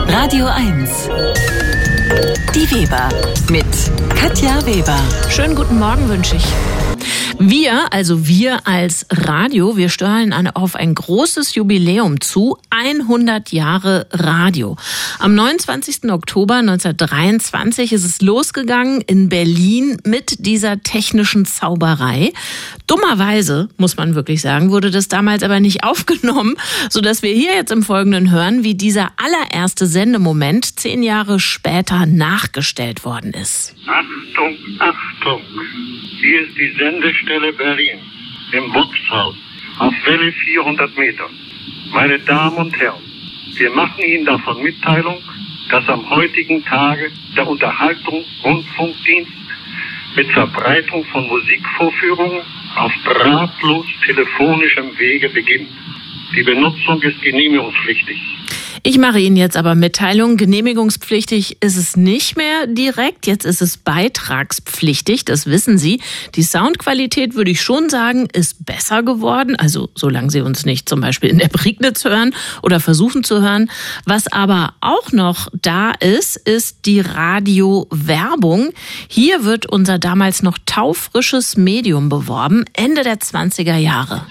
Radio 1. Die Weber mit Katja Weber. Schönen guten Morgen wünsche ich. Wir als Radio, wir steuern auf ein großes Jubiläum zu, 100 Jahre Radio. Am 29. Oktober 1923 ist es losgegangen in Berlin mit dieser technischen Zauberei. Dummerweise, muss man wirklich sagen, wurde das damals aber nicht aufgenommen, sodass wir hier jetzt im Folgenden hören, wie dieser allererste Sendemoment 10 Jahre später nachgestellt worden ist. Achtung, Achtung! Hier ist die Sendestelle Berlin im Wuchshaus auf Welle 400 Meter. Meine Damen und Herren, wir machen Ihnen davon Mitteilung, dass am heutigen Tage der Unterhaltungsrundfunkdienst mit Verbreitung von Musikvorführungen auf drahtlos telefonischem Wege beginnt. Die Benutzung ist genehmigungspflichtig. Ich mache Ihnen jetzt aber Mitteilung. Genehmigungspflichtig ist es nicht mehr direkt. Jetzt ist es beitragspflichtig, das wissen Sie. Die Soundqualität, würde ich schon sagen, ist besser geworden. Also solange Sie uns nicht zum Beispiel in der Prignitz hören oder versuchen zu hören. Was aber auch noch da ist, ist die Radiowerbung. Hier wird unser damals noch taufrisches Medium beworben, Ende der 20er Jahre.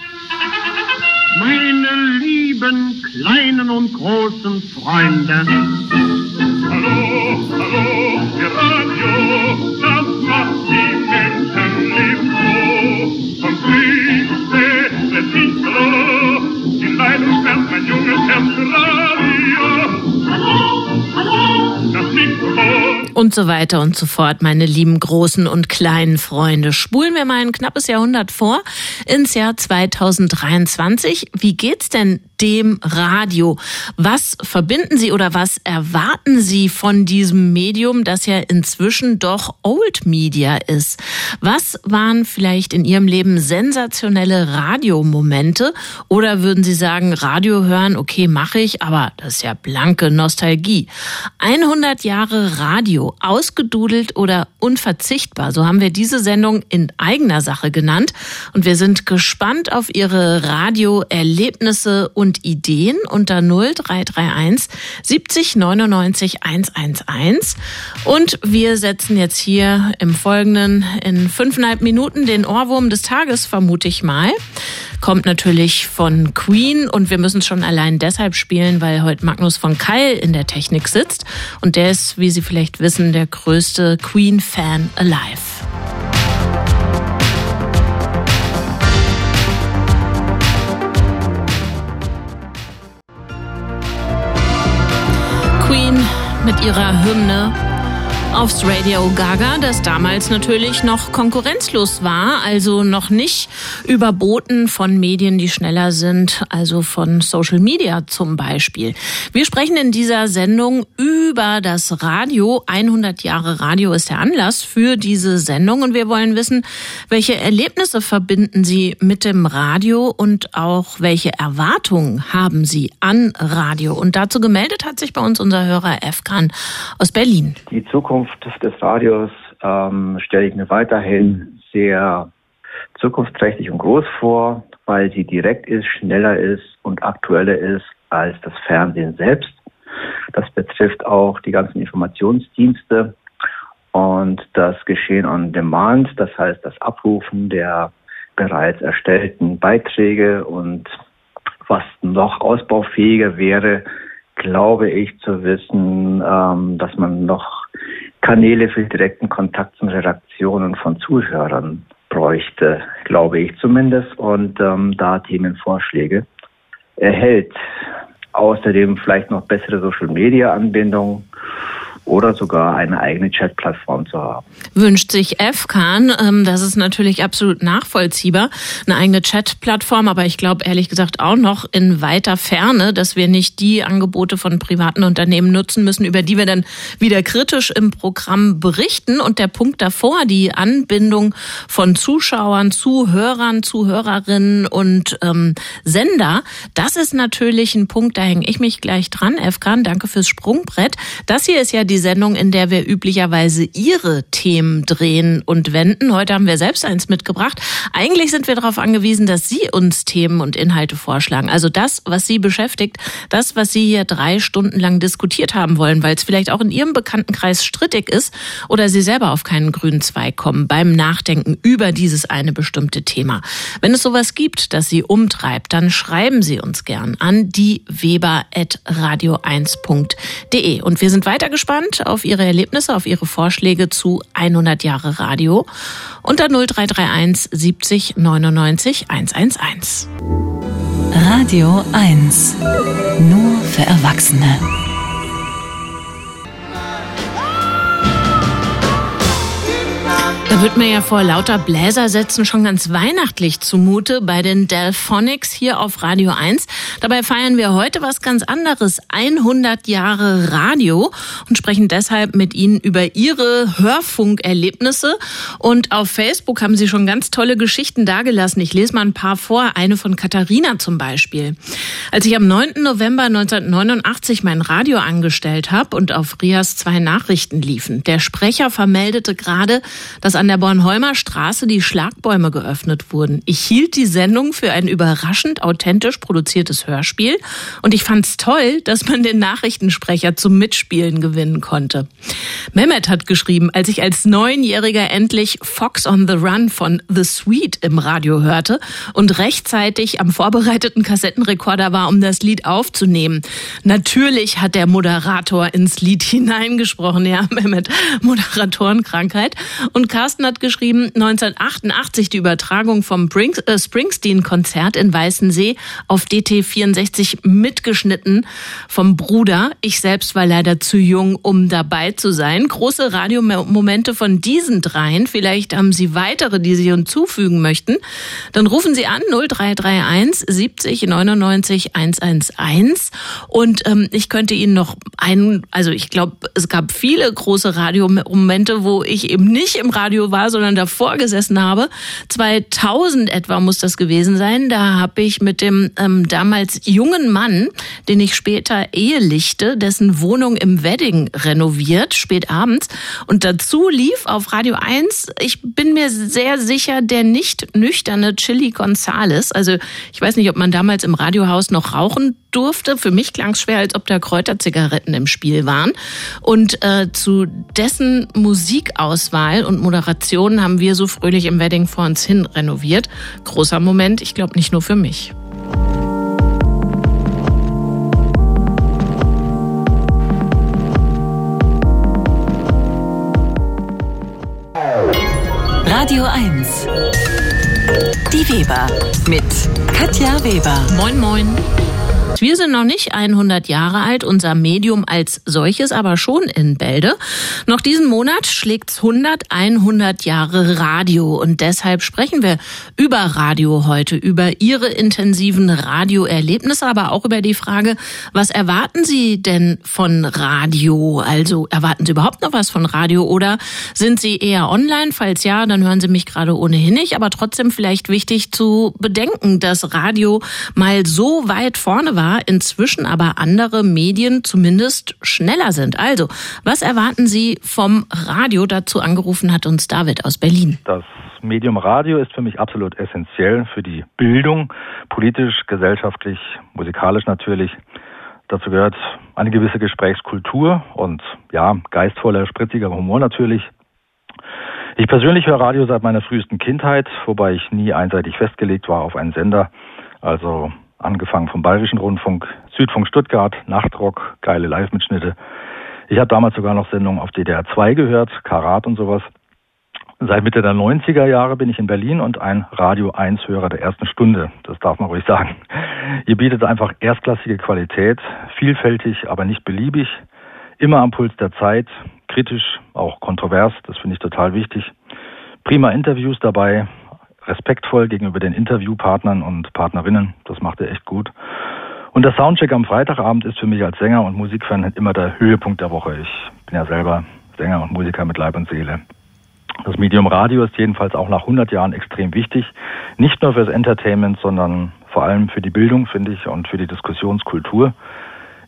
Meine lieben kleinen und großen Freunde. Hallo, hallo, ihr Radio, das macht die Menschen lieb froh. Vom Grieche, der Titro, die Leitung sperrt mein junges Herz für Radio. Hallo, hallo, das Mikrofon. Und so weiter und so fort, meine lieben großen und kleinen Freunde. Spulen wir mal ein knappes Jahrhundert vor, ins Jahr 2023. Wie geht's denn dem Radio? Was verbinden Sie oder was erwarten Sie von diesem Medium, das ja inzwischen doch Old Media ist? Was waren vielleicht in Ihrem Leben sensationelle Radiomomente? Oder würden Sie sagen, Radio hören, okay, mache ich, aber das ist ja blanke Nostalgie. 100 Jahre Radio, ausgedudelt oder unverzichtbar, so haben wir diese Sendung in eigener Sache genannt. Und wir sind gespannt auf Ihre Radioerlebnisse und Ideen unter 0331 70 99 111. Und wir setzen jetzt hier im Folgenden in 5,5 Minuten den Ohrwurm des Tages, vermute ich mal. Kommt natürlich von Queen und wir müssen es schon allein deshalb spielen, weil heute Magnus von Keil in der Technik sitzt. Und der ist, wie Sie vielleicht wissen, der größte Queen-Fan alive. Queen mit ihrer Hymne aufs Radio Gaga, das damals natürlich noch konkurrenzlos war, also noch nicht überboten von Medien, die schneller sind, also von Social Media zum Beispiel. Wir sprechen in dieser Sendung über das Radio. 100 Jahre Radio ist der Anlass für diese Sendung und wir wollen wissen, welche Erlebnisse verbinden Sie mit dem Radio und auch welche Erwartungen haben Sie an Radio? Und dazu gemeldet hat sich bei uns unser Hörer Efkan aus Berlin. Die Zukunft des Radios stelle ich mir weiterhin sehr zukunftsträchtig und groß vor, weil sie direkt ist, schneller ist und aktueller ist als das Fernsehen selbst. Das betrifft auch die ganzen Informationsdienste und das Geschehen on Demand, das heißt das Abrufen der bereits erstellten Beiträge und was noch ausbaufähiger wäre, glaube ich zu wissen, dass man noch Kanäle für direkten Kontakt zu Redaktionen von Zuhörern bräuchte, glaube ich zumindest, und da Themenvorschläge erhält. Außerdem vielleicht noch bessere Social-Media-Anbindung oder sogar eine eigene Chat-Plattform zu haben. Wünscht sich Efkan, das ist natürlich absolut nachvollziehbar, eine eigene Chat-Plattform, aber ich glaube ehrlich gesagt auch noch in weiter Ferne, dass wir nicht die Angebote von privaten Unternehmen nutzen müssen, über die wir dann wieder kritisch im Programm berichten. Und der Punkt davor, die Anbindung von Zuschauern, Zuhörern, Zuhörerinnen und Sender, das ist natürlich ein Punkt, da hänge ich mich gleich dran. Efkan, danke fürs Sprungbrett. Das hier ist ja die Sendung, in der wir üblicherweise Ihre Themen drehen und wenden. Heute haben wir selbst eins mitgebracht. Eigentlich sind wir darauf angewiesen, dass Sie uns Themen und Inhalte vorschlagen. Also das, was Sie beschäftigt, das, was Sie hier 3 Stunden lang diskutiert haben wollen, weil es vielleicht auch in Ihrem Bekanntenkreis strittig ist oder Sie selber auf keinen grünen Zweig kommen beim Nachdenken über dieses eine bestimmte Thema. Wenn es sowas gibt, das Sie umtreibt, dann schreiben Sie uns gern an dieweber@radio1.de. Und wir sind weiter gespannt auf Ihre Erlebnisse, auf Ihre Vorschläge zu 100 Jahre Radio unter 0331 70 99 111. Radio 1. Nur für Erwachsene. Da wird mir ja vor lauter Bläsersätzen schon ganz weihnachtlich zumute bei den Delphonics hier auf Radio 1. Dabei feiern wir heute was ganz anderes, 100 Jahre Radio, und sprechen deshalb mit Ihnen über Ihre Hörfunkerlebnisse. Und auf Facebook haben Sie schon ganz tolle Geschichten dagelassen. Ich lese mal ein paar vor, eine von Katharina zum Beispiel. Als ich am 9. November 1989 mein Radio angestellt habe und auf RIAS 2 Nachrichten liefen, der Sprecher vermeldete gerade, dass an der Bornholmer Straße die Schlagbäume geöffnet wurden. Ich hielt die Sendung für ein überraschend authentisch produziertes Hörspiel und ich fand's toll, dass man den Nachrichtensprecher zum Mitspielen gewinnen konnte. Mehmet hat geschrieben, als ich als 9-Jähriger endlich Fox on the Run von The Sweet im Radio hörte und rechtzeitig am vorbereiteten Kassettenrekorder war, um das Lied aufzunehmen. Natürlich hat der Moderator ins Lied hineingesprochen. Ja, Mehmet, Moderatorenkrankheit. Und Carsten hat geschrieben, 1988 die Übertragung vom Springsteen-Konzert in Weißensee auf DT64 mitgeschnitten vom Bruder. Ich selbst war leider zu jung, um dabei zu sein. Große Radiomomente von diesen 3. Vielleicht haben Sie weitere, die Sie hinzufügen möchten. Dann rufen Sie an 0331 70 99 111. Und ich könnte Ihnen noch ich glaube, es gab viele große Radiomomente, wo ich eben nicht im Radio war, sondern davor gesessen habe. 2000 etwa muss das gewesen sein. Da habe ich mit dem damals jungen Mann, den ich später ehelichte, dessen Wohnung im Wedding renoviert, spät abends. Und dazu lief auf Radio 1, ich bin mir sehr sicher, der nicht nüchterne Chili Gonzales. Also ich weiß nicht, ob man damals im Radiohaus noch rauchen durfte. Für mich klang es schwer, als ob da Kräuterzigaretten im Spiel waren. Und zu dessen Musikauswahl und Moderation haben wir so fröhlich im Wedding vor uns hin renoviert. Großer Moment, ich glaube nicht nur für mich. Radio 1. Die Weber mit Katja Weber. Moin, moin. Wir sind noch nicht 100 Jahre alt, unser Medium als solches aber schon in Bälde. Noch diesen Monat schlägt's 100 Jahre Radio und deshalb sprechen wir über Radio heute, über Ihre intensiven Radioerlebnisse, aber auch über die Frage, was erwarten Sie denn von Radio? Also erwarten Sie überhaupt noch was von Radio oder sind Sie eher online? Falls ja, dann hören Sie mich gerade ohnehin nicht, aber trotzdem vielleicht wichtig zu bedenken, dass Radio mal so weit vorne war, inzwischen aber andere Medien zumindest schneller sind. Also, was erwarten Sie vom Radio? Dazu angerufen hat uns David aus Berlin. Das Medium Radio ist für mich absolut essentiell für die Bildung, politisch, gesellschaftlich, musikalisch natürlich. Dazu gehört eine gewisse Gesprächskultur und ja, geistvoller, spritziger Humor natürlich. Ich persönlich höre Radio seit meiner frühesten Kindheit, wobei ich nie einseitig festgelegt war auf einen Sender. Also angefangen vom Bayerischen Rundfunk, Südfunk Stuttgart, Nachtrock, geile Live-Mitschnitte. Ich habe damals sogar noch Sendungen auf DDR 2 gehört, Karat und sowas. Seit Mitte der 90er Jahre bin ich in Berlin und ein Radio 1-Hörer der ersten Stunde. Das darf man ruhig sagen. Ihr bietet einfach erstklassige Qualität, vielfältig, aber nicht beliebig, immer am Puls der Zeit, kritisch, auch kontrovers, das finde ich total wichtig. Prima Interviews dabei, respektvoll gegenüber den Interviewpartnern und Partnerinnen. Das macht er echt gut. Und der Soundcheck am Freitagabend ist für mich als Sänger und Musikfan immer der Höhepunkt der Woche. Ich bin ja selber Sänger und Musiker mit Leib und Seele. Das Medium Radio ist jedenfalls auch nach 100 Jahren extrem wichtig. Nicht nur fürs Entertainment, sondern vor allem für die Bildung, finde ich, und für die Diskussionskultur.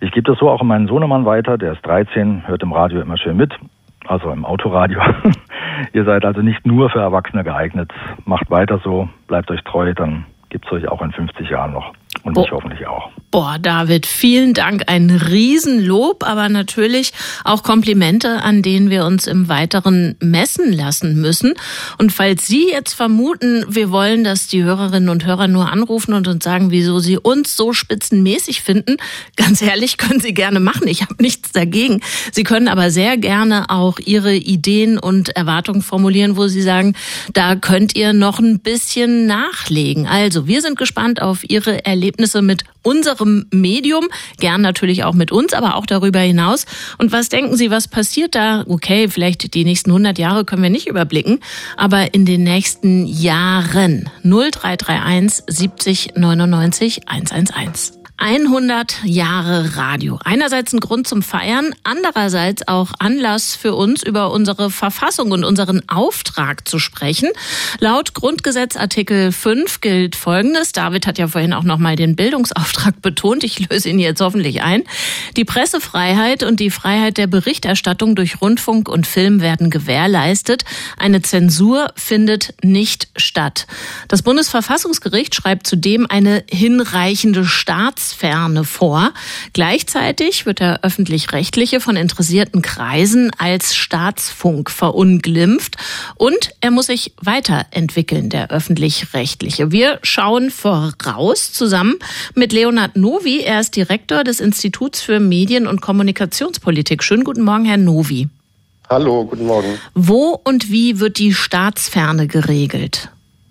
Ich gebe das so auch an meinen Sohnemann weiter, der ist 13, hört im Radio immer schön mit, also im Autoradio. Ihr seid also nicht nur für Erwachsene geeignet. Macht weiter so, bleibt euch treu, dann gibt es euch auch in 50 Jahren noch. Und ich hoffentlich auch. Boah, David, vielen Dank. Ein Riesenlob, aber natürlich auch Komplimente, an denen wir uns im Weiteren messen lassen müssen. Und falls Sie jetzt vermuten, wir wollen, dass die Hörerinnen und Hörer nur anrufen und uns sagen, wieso sie uns so spitzenmäßig finden, ganz ehrlich, können Sie gerne machen. Ich habe nichts dagegen. Sie können aber sehr gerne auch Ihre Ideen und Erwartungen formulieren, wo Sie sagen, da könnt ihr noch ein bisschen nachlegen. Also, wir sind gespannt auf Ihre Erlebnisse mit unserem Medium, gern natürlich auch mit uns, aber auch darüber hinaus. Und was denken Sie, was passiert da? Okay, vielleicht die nächsten 100 Jahre können wir nicht überblicken, aber in den nächsten Jahren. 0331 70 99 111. 100 Jahre Radio. Einerseits ein Grund zum Feiern, andererseits auch Anlass für uns, über unsere Verfassung und unseren Auftrag zu sprechen. Laut Grundgesetz Artikel 5 gilt Folgendes. David hat ja vorhin auch nochmal den Bildungsauftrag betont. Ich löse ihn jetzt hoffentlich ein. Die Pressefreiheit und die Freiheit der Berichterstattung durch Rundfunk und Film werden gewährleistet. Eine Zensur findet nicht statt. Das Bundesverfassungsgericht schreibt zudem eine hinreichende Staatsferne vor. Gleichzeitig wird der Öffentlich-Rechtliche von interessierten Kreisen als Staatsfunk verunglimpft und er muss sich weiterentwickeln, der Öffentlich-Rechtliche. Wir schauen voraus zusammen mit Leonhard Novi. Er ist Direktor des Instituts für Medien- und Kommunikationspolitik. Schönen guten Morgen, Herr Novi. Hallo, guten Morgen. Wo und wie wird die Staatsferne geregelt?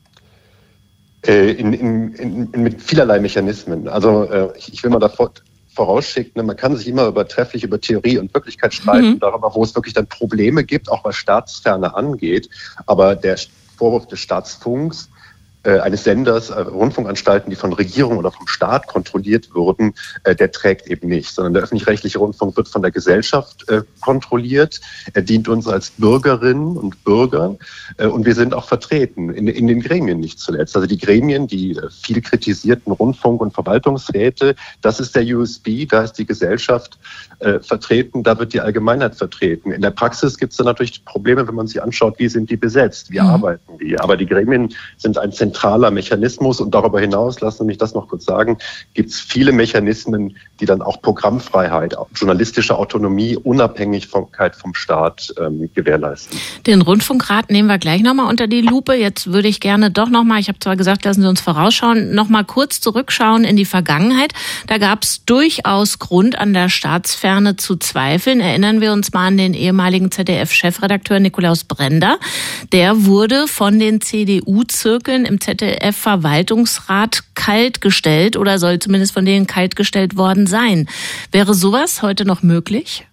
Mit vielerlei Mechanismen. Also ich will mal davor vorausschicken, man kann sich immer trefflich über Theorie und Wirklichkeit streiten, darüber, wo es wirklich dann Probleme gibt, auch was Staatsferne angeht. Aber der Vorwurf des Staatsfunks, eines Senders, Rundfunkanstalten, die von Regierung oder vom Staat kontrolliert würden, der trägt eben nicht, sondern der öffentlich-rechtliche Rundfunk wird von der Gesellschaft kontrolliert. Er dient uns als Bürgerinnen und Bürger und wir sind auch vertreten in den Gremien nicht zuletzt. Also die Gremien, die viel kritisierten Rundfunk- und Verwaltungsräte, das ist der USB, da ist die Gesellschaft vertreten, da wird die Allgemeinheit vertreten. In der Praxis gibt es dann natürlich Probleme, wenn man sich anschaut, wie sind die besetzt, wie arbeiten die. Aber die Gremien sind ein zentraler Mechanismus und darüber hinaus, lassen Sie mich das noch kurz sagen, gibt es viele Mechanismen, die dann auch Programmfreiheit, journalistische Autonomie, Unabhängigkeit vom Staat gewährleisten. Den Rundfunkrat nehmen wir gleich nochmal unter die Lupe. Jetzt würde ich gerne doch nochmal, ich habe zwar gesagt, lassen Sie uns vorausschauen, nochmal kurz zurückschauen in die Vergangenheit. Da gab es durchaus Grund, an der Staatsferne zu zweifeln. Erinnern wir uns mal an den ehemaligen ZDF-Chefredakteur Nikolaus Brender. Der wurde von den CDU-Zirkeln im ZDF-Verwaltungsrat kaltgestellt oder soll zumindest von denen kaltgestellt worden sein. Wäre sowas heute noch möglich?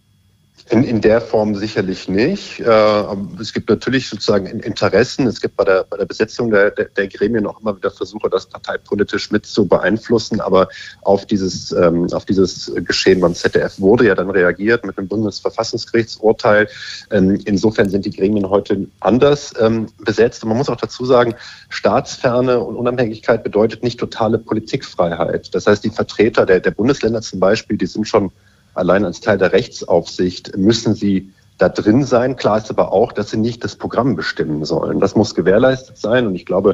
In der Form sicherlich nicht. Es gibt natürlich sozusagen Interessen. Es gibt bei der Besetzung der Gremien auch immer wieder Versuche, das parteipolitisch mit zu beeinflussen. Aber auf dieses Geschehen beim ZDF wurde ja dann reagiert mit dem Bundesverfassungsgerichtsurteil. Insofern sind die Gremien heute anders besetzt. Und man muss auch dazu sagen, Staatsferne und Unabhängigkeit bedeutet nicht totale Politikfreiheit. Das heißt, die Vertreter der Bundesländer zum Beispiel, die sind schon allein als Teil der Rechtsaufsicht müssen sie da drin sein. Klar ist aber auch, dass sie nicht das Programm bestimmen sollen. Das muss gewährleistet sein und ich glaube,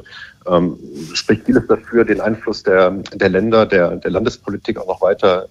spricht vieles dafür, den Einfluss der Länder, der Landespolitik auch noch weiter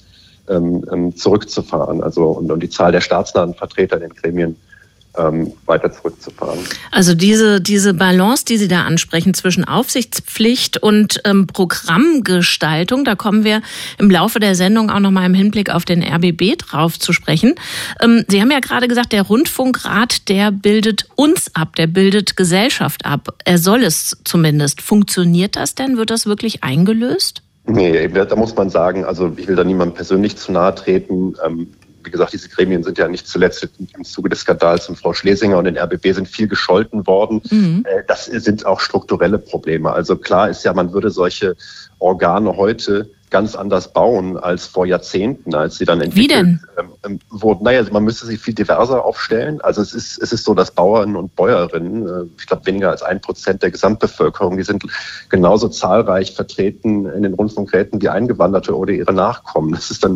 zurückzufahren. Also und die Zahl der staatsnahen Vertreter in den Gremien weiter zurückzufahren. Also diese Balance, die Sie da ansprechen zwischen Aufsichtspflicht und Programmgestaltung, da kommen wir im Laufe der Sendung auch nochmal im Hinblick auf den RBB drauf zu sprechen. Sie haben ja gerade gesagt, der Rundfunkrat, der bildet uns ab, der bildet Gesellschaft ab. Er soll es zumindest. Funktioniert das denn? Wird das wirklich eingelöst? Nee, da muss man sagen, also ich will da niemandem persönlich zu nahe treten. Wie gesagt, diese Gremien sind ja nicht zuletzt im Zuge des Skandals und Frau Schlesinger und den RBB sind viel gescholten worden. Das sind auch strukturelle Probleme. Also klar ist ja, man würde solche Organe heute ganz anders bauen als vor Jahrzehnten, als sie dann entwickelt wurden. Naja, man müsste sie viel diverser aufstellen. Also es ist so, dass Bauern und Bäuerinnen, ich glaube weniger als 1% der Gesamtbevölkerung, die sind genauso zahlreich vertreten in den Rundfunkräten wie Eingewanderte oder ihre Nachkommen. Das ist dann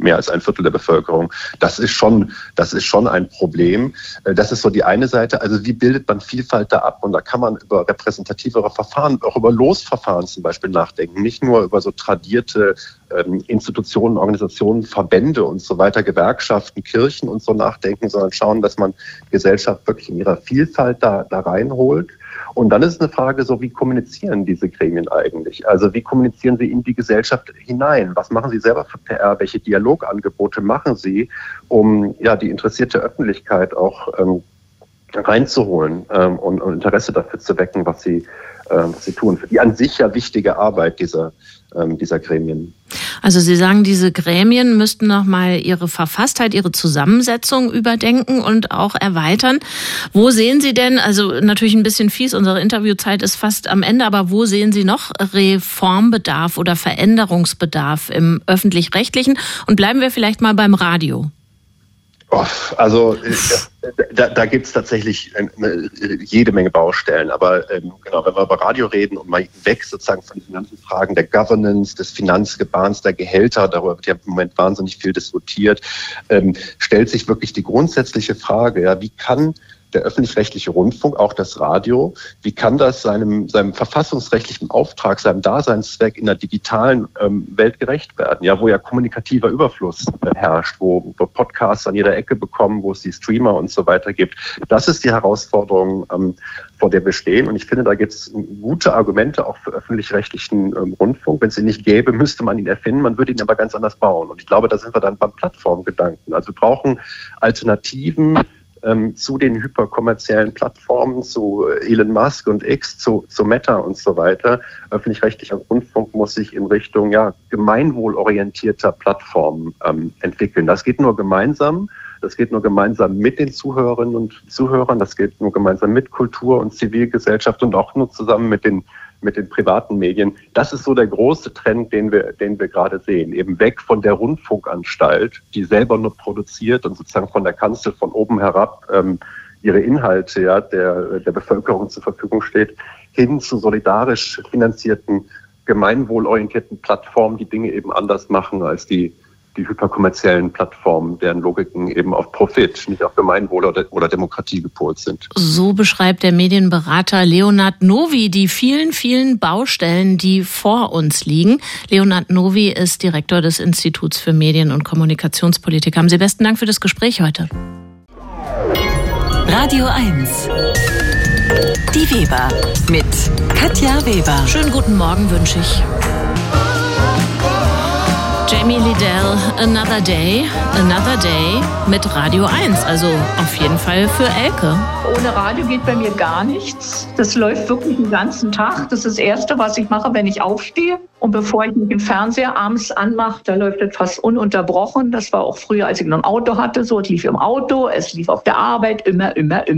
mehr als ein Viertel der Bevölkerung. Das ist schon ein Problem. Das ist so die eine Seite. Also wie bildet man Vielfalt da ab? Und da kann man über repräsentativere Verfahren, auch über Losverfahren zum Beispiel nachdenken. Nicht nur über so tradierte Institutionen, Organisationen, Verbände und so weiter, Gewerkschaften, Kirchen und so nachdenken, sondern schauen, dass man Gesellschaft wirklich in ihrer Vielfalt da reinholt. Und dann ist eine Frage so, wie kommunizieren diese Gremien eigentlich? Also wie kommunizieren sie in die Gesellschaft hinein? Was machen sie selber für PR? Welche Dialogangebote machen sie, um die interessierte Öffentlichkeit auch reinzuholen und Interesse dafür zu wecken, was sie tun? Für die an sich ja wichtige Arbeit dieser Gremien. Also Sie sagen, diese Gremien müssten nochmal ihre Verfasstheit, ihre Zusammensetzung überdenken und auch erweitern. Wo sehen Sie denn, also natürlich ein bisschen fies, unsere Interviewzeit ist fast am Ende, aber wo sehen Sie noch Reformbedarf oder Veränderungsbedarf im Öffentlich-Rechtlichen? Und bleiben wir vielleicht mal beim Radio. Also da gibt es tatsächlich jede Menge Baustellen. Aber genau, wenn wir über Radio reden und mal weg sozusagen von den ganzen Fragen der Governance, des Finanzgebahns, der Gehälter, darüber wird ja im Moment wahnsinnig viel diskutiert, stellt sich wirklich die grundsätzliche Frage, wie kann der öffentlich-rechtliche Rundfunk, auch das Radio, wie kann das seinem verfassungsrechtlichen Auftrag, seinem Daseinszweck in der digitalen Welt gerecht werden? Ja, wo ja kommunikativer Überfluss herrscht, wo Podcasts an jeder Ecke bekommen, wo es die Streamer und so weiter gibt. Das ist die Herausforderung, vor der wir stehen. Und ich finde, da gibt es gute Argumente auch für öffentlich-rechtlichen Rundfunk. Wenn es ihn nicht gäbe, müsste man ihn erfinden. Man würde ihn aber ganz anders bauen. Und ich glaube, da sind wir dann beim Plattformgedanken. Also wir brauchen Alternativen zu den hyperkommerziellen Plattformen, zu Elon Musk und X, zu Meta und so weiter. Öffentlich-rechtlicher Rundfunk muss sich in Richtung gemeinwohlorientierter Plattformen entwickeln. Das geht nur gemeinsam. Das geht nur gemeinsam mit den Zuhörerinnen und Zuhörern. Das geht nur gemeinsam mit Kultur und Zivilgesellschaft und auch nur zusammen mit den privaten Medien. Das ist so der große Trend, den wir gerade sehen. Eben weg von der Rundfunkanstalt, die selber nur produziert und sozusagen von der Kanzel von oben herab ihre Inhalte der Bevölkerung zur Verfügung steht, hin zu solidarisch finanzierten, gemeinwohlorientierten Plattformen, die Dinge eben anders machen als die hyperkommerziellen Plattformen, deren Logiken eben auf Profit, nicht auf Gemeinwohl oder Demokratie gepolt sind. So beschreibt der Medienberater Leonhard Nowy die vielen, vielen Baustellen, die vor uns liegen. Leonhard Nowy ist Direktor des Instituts für Medien- und Kommunikationspolitik. Haben Sie besten Dank für das Gespräch heute. Radio 1. Die Weber mit Katja Weber. Schönen guten Morgen wünsche ich. Jamie Lidell, Another Day mit Radio 1, also auf jeden Fall für Elke. Ohne Radio geht bei mir gar nichts. Das läuft wirklich den ganzen Tag. Das ist das Erste, was ich mache, wenn ich aufstehe. Und bevor ich den Fernseher abends anmache, da läuft das fast ununterbrochen. Das war auch früher, als ich noch ein Auto hatte, so. Es lief im Auto, es lief auf der Arbeit, immer.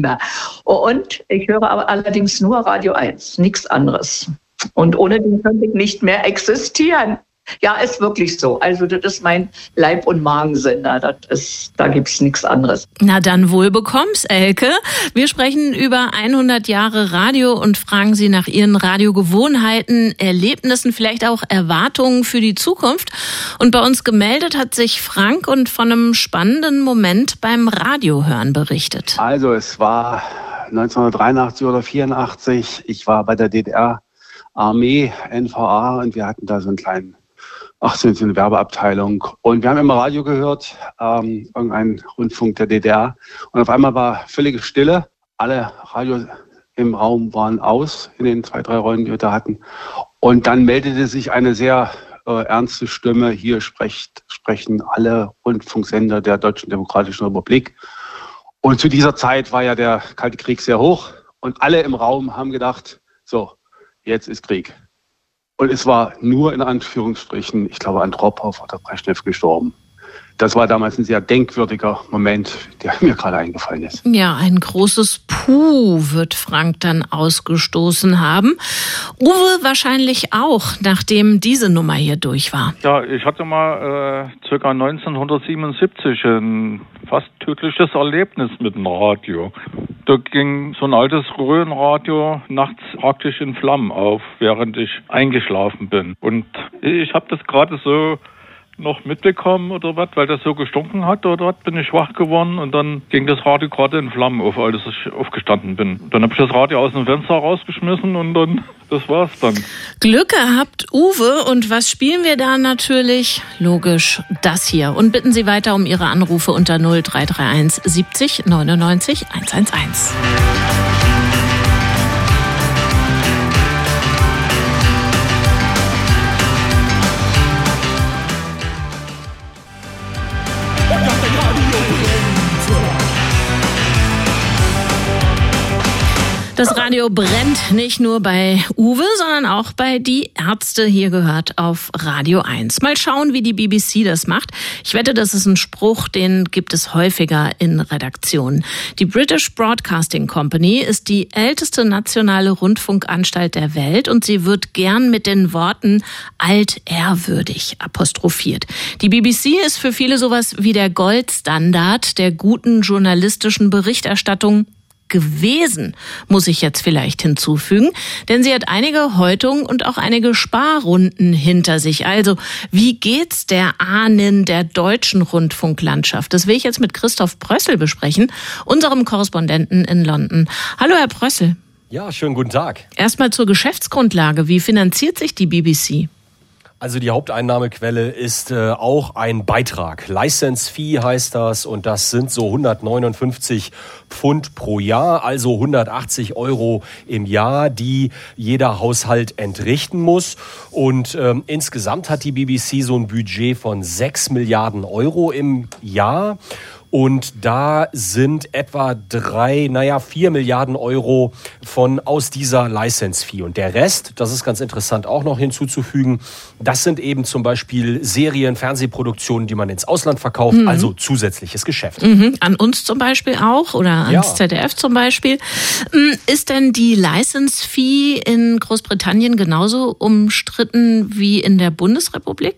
Und ich höre aber allerdings nur Radio 1, nichts anderes. Und ohne den könnte ich nicht mehr existieren. Ja, ist wirklich so. Also das ist mein Leib- und Magensender. Da gibt's nichts anderes. Na dann wohl bekomm's, Elke. Wir sprechen über 100 Jahre Radio und fragen Sie nach Ihren Radiogewohnheiten, Erlebnissen, vielleicht auch Erwartungen für die Zukunft. Und bei uns gemeldet hat sich Frank und von einem spannenden Moment beim Radiohören berichtet. Also es war 1983 oder 84. Ich war bei der DDR-Armee, NVA, und wir hatten da so einen kleinen so eine Werbeabteilung. Und wir haben immer Radio gehört, irgendein Rundfunk der DDR. Und auf einmal war völlige Stille. Alle Radios im Raum waren aus, in den 2, 3 Räumen, die wir da hatten. Und dann meldete sich eine sehr ernste Stimme. Hier sprechen alle Rundfunksender der Deutschen Demokratischen Republik. Und zu dieser Zeit war ja der Kalte Krieg sehr hoch. Und alle im Raum haben gedacht, so, jetzt ist Krieg. Und es war nur in Anführungsstrichen, ich glaube, Andropow oder Brezhnev gestorben. Das war damals ein sehr denkwürdiger Moment, der mir gerade eingefallen ist. Ja, ein großes Puh wird Frank dann ausgestoßen haben. Uwe wahrscheinlich auch, nachdem diese Nummer hier durch war. Ja, ich hatte mal ca. 1977 ein fast tödliches Erlebnis mit dem Radio. Da ging so ein altes Röhrenradio nachts praktisch in Flammen auf, während ich eingeschlafen bin. Und ich habe das gerade so noch mitbekommen oder was, weil das so gestunken hat oder was, bin ich wach geworden und dann ging das Radio gerade in Flammen auf, als ich aufgestanden bin. Dann habe ich das Radio aus dem Fenster rausgeschmissen und dann, das war's dann. Glück gehabt, Uwe. Und was spielen wir da natürlich? Logisch, das hier. Und bitten Sie weiter um Ihre Anrufe unter 0331 70 99 111. Das Radio brennt nicht nur bei Uwe, sondern auch bei Die Ärzte. Hier gehört auf Radio 1. Mal schauen, wie die BBC das macht. Ich wette, das ist ein Spruch, den gibt es häufiger in Redaktionen. Die British Broadcasting Company ist die älteste nationale Rundfunkanstalt der Welt und sie wird gern mit den Worten altehrwürdig apostrophiert. Die BBC ist für viele sowas wie der Goldstandard der guten journalistischen Berichterstattung gewesen, muss ich jetzt vielleicht hinzufügen, denn sie hat einige Häutungen und auch einige Sparrunden hinter sich. Also, wie geht's der Ahnen der deutschen Rundfunklandschaft? Das will ich jetzt mit Christoph Prössel besprechen, unserem Korrespondenten in London. Hallo, Herr Prössel. Ja, schönen guten Tag. Erstmal zur Geschäftsgrundlage. Wie finanziert sich die BBC? Also die Haupteinnahmequelle ist auch ein Beitrag. License Fee heißt das und das sind so 159 Pfund pro Jahr, also 180 € im Jahr, die jeder Haushalt entrichten muss. Und insgesamt hat die BBC so ein Budget von 6 Milliarden € im Jahr. Und da sind etwa 4 Milliarden € aus dieser License-Fee. Und der Rest, das ist ganz interessant auch noch hinzuzufügen, das sind eben zum Beispiel Serien, Fernsehproduktionen, die man ins Ausland verkauft, also zusätzliches Geschäft. An uns zum Beispiel auch oder ans ZDF zum Beispiel. Ist denn die License-Fee in Großbritannien genauso umstritten wie in der Bundesrepublik?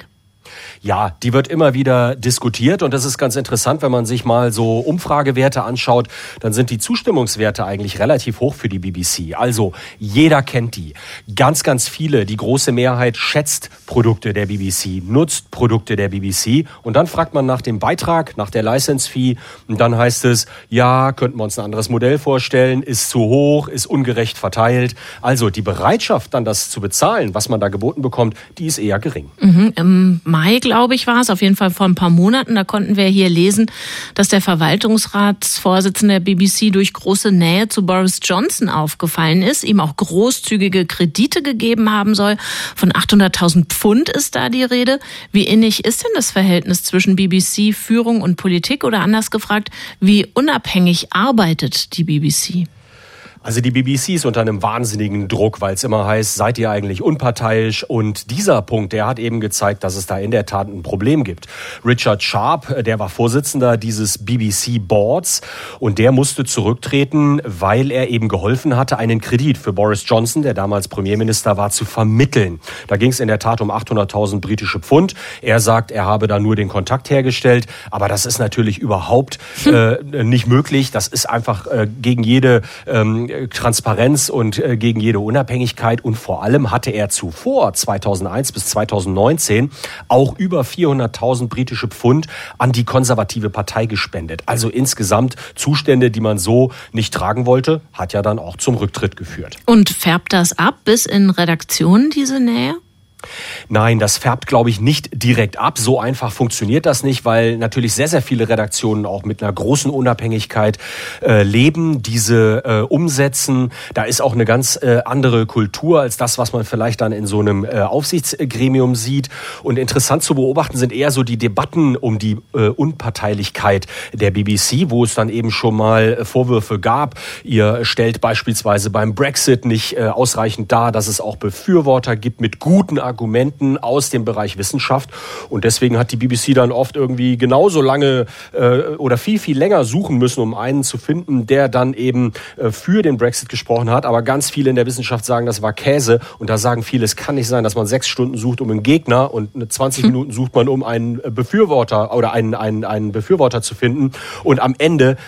Ja, die wird immer wieder diskutiert und das ist ganz interessant, wenn man sich mal so Umfragewerte anschaut, dann sind die Zustimmungswerte eigentlich relativ hoch für die BBC. Also jeder kennt die. Ganz, ganz viele, die große Mehrheit schätzt Produkte der BBC, nutzt Produkte der BBC und dann fragt man nach dem Beitrag, nach der License-Fee und dann heißt es, ja, könnten wir uns ein anderes Modell vorstellen, ist zu hoch, ist ungerecht verteilt. Also die Bereitschaft, dann das zu bezahlen, was man da geboten bekommt, die ist eher gering. Im Mai, glaube ich, war es, auf jeden Fall vor ein paar Monaten, da konnten wir hier lesen, dass der Verwaltungsratsvorsitzende der BBC durch große Nähe zu Boris Johnson aufgefallen ist, ihm auch großzügige Kredite gegeben haben soll. Von 800.000 Pfund ist da die Rede. Wie innig ist denn das Verhältnis zwischen BBC, Führung und Politik? Oder anders gefragt, wie unabhängig arbeitet die BBC? Also die BBC ist unter einem wahnsinnigen Druck, weil es immer heißt, seid ihr eigentlich unparteiisch? Und dieser Punkt, der hat eben gezeigt, dass es da in der Tat ein Problem gibt. Richard Sharp, der war Vorsitzender dieses BBC Boards und der musste zurücktreten, weil er eben geholfen hatte, einen Kredit für Boris Johnson, der damals Premierminister war, zu vermitteln. Da ging es in der Tat um 800.000 britische Pfund. Er sagt, er habe da nur den Kontakt hergestellt, aber das ist natürlich überhaupt nicht möglich. Das ist einfach gegen jede Transparenz und gegen jede Unabhängigkeit und vor allem hatte er zuvor 2001 bis 2019 auch über 400.000 britische Pfund an die konservative Partei gespendet. Also insgesamt Zustände, die man so nicht tragen wollte, hat ja dann auch zum Rücktritt geführt. Und färbt das ab bis in Redaktionen, diese Nähe? Nein, das färbt, glaube ich, nicht direkt ab. So einfach funktioniert das nicht, weil natürlich sehr, sehr viele Redaktionen auch mit einer großen Unabhängigkeit leben, diese umsetzen. Da ist auch eine ganz andere Kultur als das, was man vielleicht dann in so einem Aufsichtsgremium sieht. Und interessant zu beobachten sind eher so die Debatten um die Unparteilichkeit der BBC, wo es dann eben schon mal Vorwürfe gab. Ihr stellt beispielsweise beim Brexit nicht ausreichend dar, dass es auch Befürworter gibt mit guten Argumenten aus dem Bereich Wissenschaft. Und deswegen hat die BBC dann oft irgendwie genauso lange oder viel, viel länger suchen müssen, um einen zu finden, der dann eben für den Brexit gesprochen hat. Aber ganz viele in der Wissenschaft sagen, das war Käse. Und da sagen viele, es kann nicht sein, dass man 6 Stunden sucht um einen Gegner und 20 Minuten sucht man, um einen Befürworter oder einen Befürworter zu finden. Und am Ende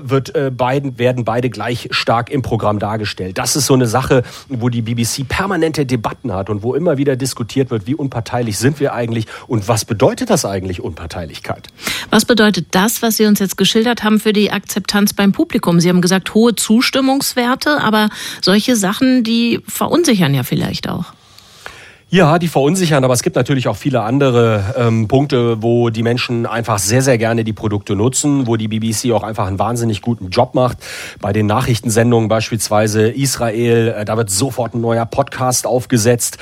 werden beide gleich stark im Programm dargestellt. Das ist so eine Sache, wo die BBC permanente Debatten hat und wo immer wieder diskutiert diskutiert wird, wie unparteilich sind wir eigentlich und was bedeutet das eigentlich, Unparteilichkeit? Was bedeutet das, was Sie uns jetzt geschildert haben, für die Akzeptanz beim Publikum? Sie haben gesagt, hohe Zustimmungswerte, aber solche Sachen, die verunsichern ja vielleicht auch. Ja, die verunsichern, aber es gibt natürlich auch viele andere Punkte, wo die Menschen einfach sehr, sehr gerne die Produkte nutzen, wo die BBC auch einfach einen wahnsinnig guten Job macht. Bei den Nachrichtensendungen beispielsweise Israel, da wird sofort ein neuer Podcast aufgesetzt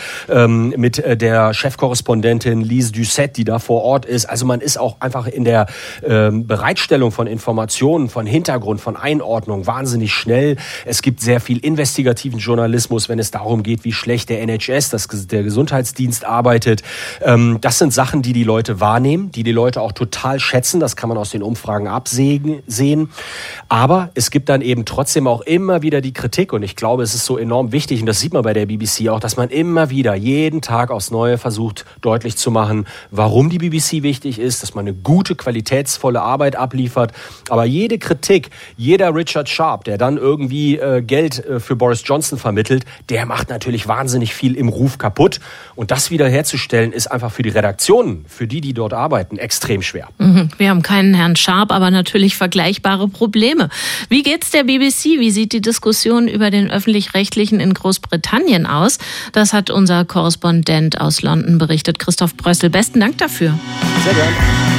mit der Chefkorrespondentin Lise Doucet, die da vor Ort ist. Also man ist auch einfach in der Bereitstellung von Informationen, von Hintergrund, von Einordnung wahnsinnig schnell. Es gibt sehr viel investigativen Journalismus, wenn es darum geht, wie schlecht der NHS, der Gesundheitsdienst arbeitet. Das sind Sachen, die Leute wahrnehmen, die Leute auch total schätzen. Das kann man aus den Umfragen absehen. Aber es gibt dann eben trotzdem auch immer wieder die Kritik. Und ich glaube, es ist so enorm wichtig, und das sieht man bei der BBC auch, dass man immer wieder jeden Tag aufs Neue versucht, deutlich zu machen, warum die BBC wichtig ist, dass man eine gute, qualitätsvolle Arbeit abliefert. Aber jede Kritik, jeder Richard Sharp, der dann irgendwie Geld für Boris Johnson vermittelt, der macht natürlich wahnsinnig viel im Ruf kaputt. Und das wiederherzustellen, ist einfach für die Redaktionen, für die dort arbeiten, extrem schwer. Wir haben keinen Herrn Sharp, aber natürlich vergleichbare Probleme. Wie geht's der BBC? Wie sieht die Diskussion über den Öffentlich-Rechtlichen in Großbritannien aus? Das hat unser Korrespondent aus London berichtet, Christoph Brössel. Besten Dank dafür. Sehr gerne.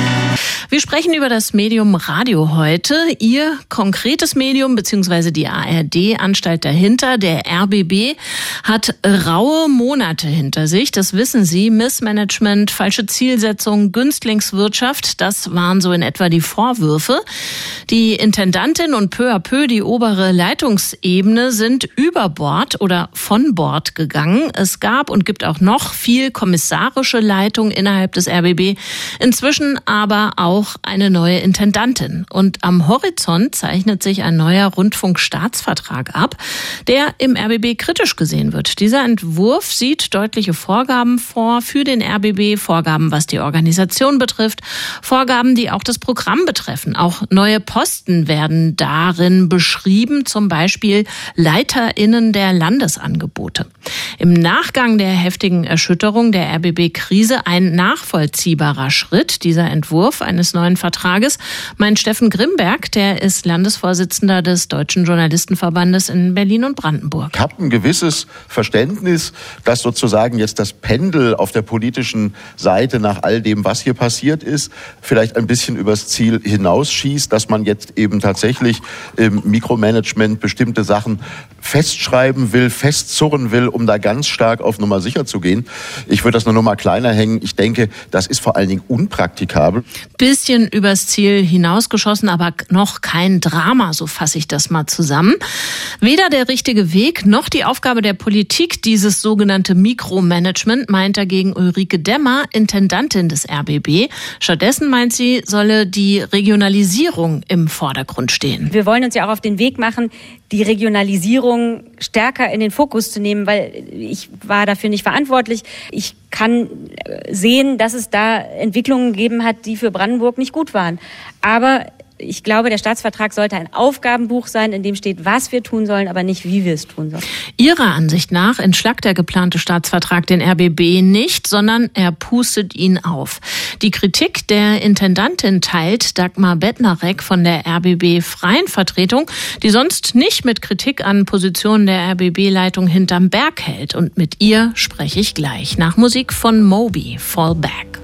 Wir sprechen über das Medium Radio heute. Ihr konkretes Medium bzw. die ARD-Anstalt dahinter, der RBB, hat raue Monate hinter sich. Das wissen Sie. Missmanagement, falsche Zielsetzung, Günstlingswirtschaft, das waren so in etwa die Vorwürfe. Die Intendantin und peu à peu die obere Leitungsebene sind über Bord oder von Bord gegangen. Es gab und gibt auch noch viel kommissarische Leitung innerhalb des RBB. Inzwischen aber auch eine neue Intendantin. Und am Horizont zeichnet sich ein neuer Rundfunkstaatsvertrag ab, der im RBB kritisch gesehen wird. Dieser Entwurf sieht deutliche Vorgaben vor für den RBB, Vorgaben, was die Organisation betrifft, Vorgaben, die auch das Programm betreffen. Auch neue Posten werden darin beschrieben, zum Beispiel LeiterInnen der Landesangebote. Im Nachgang der heftigen Erschütterung der RBB-Krise ein nachvollziehbarer Schritt, dieser Entwurf eines neuen Vertrages, meint Steffen Grimberg, der ist Landesvorsitzender des Deutschen Journalistenverbandes in Berlin und Brandenburg. Ich habe ein gewisses Verständnis, dass sozusagen jetzt das Pendel auf der politischen Seite nach all dem, was hier passiert ist, vielleicht ein bisschen übers Ziel hinausschießt, dass man jetzt eben tatsächlich im Mikromanagement bestimmte Sachen festschreiben will, festzurren will, um da ganz stark auf Nummer sicher zu gehen. Ich würde das eine Nummer kleiner hängen. Ich denke, das ist vor allen Dingen unpraktikabel. Bisschen übers Ziel hinausgeschossen, aber noch kein Drama, so fasse ich das mal zusammen. Weder der richtige Weg noch die Aufgabe der Politik, dieses sogenannte Mikromanagement, meint dagegen Ulrike Demmer, Intendantin des RBB. Stattdessen meint sie, solle die Regionalisierung im Vordergrund stehen. Wir wollen uns ja auch auf den Weg machen, die Regionalisierung stärker in den Fokus zu nehmen, weil ich war dafür nicht verantwortlich. Ich kann sehen, dass es da Entwicklungen gegeben hat, die für Brandenburg nicht gut waren. Aber ich glaube, der Staatsvertrag sollte ein Aufgabenbuch sein, in dem steht, was wir tun sollen, aber nicht, wie wir es tun sollen. Ihrer Ansicht nach entschlackt der geplante Staatsvertrag den RBB nicht, sondern er pustet ihn auf. Die Kritik der Intendantin teilt Dagmar Bednarek von der RBB-Freien Vertretung, die sonst nicht mit Kritik an Positionen der RBB-Leitung hinterm Berg hält. Und mit ihr spreche ich gleich nach Musik von Moby, Fall Back.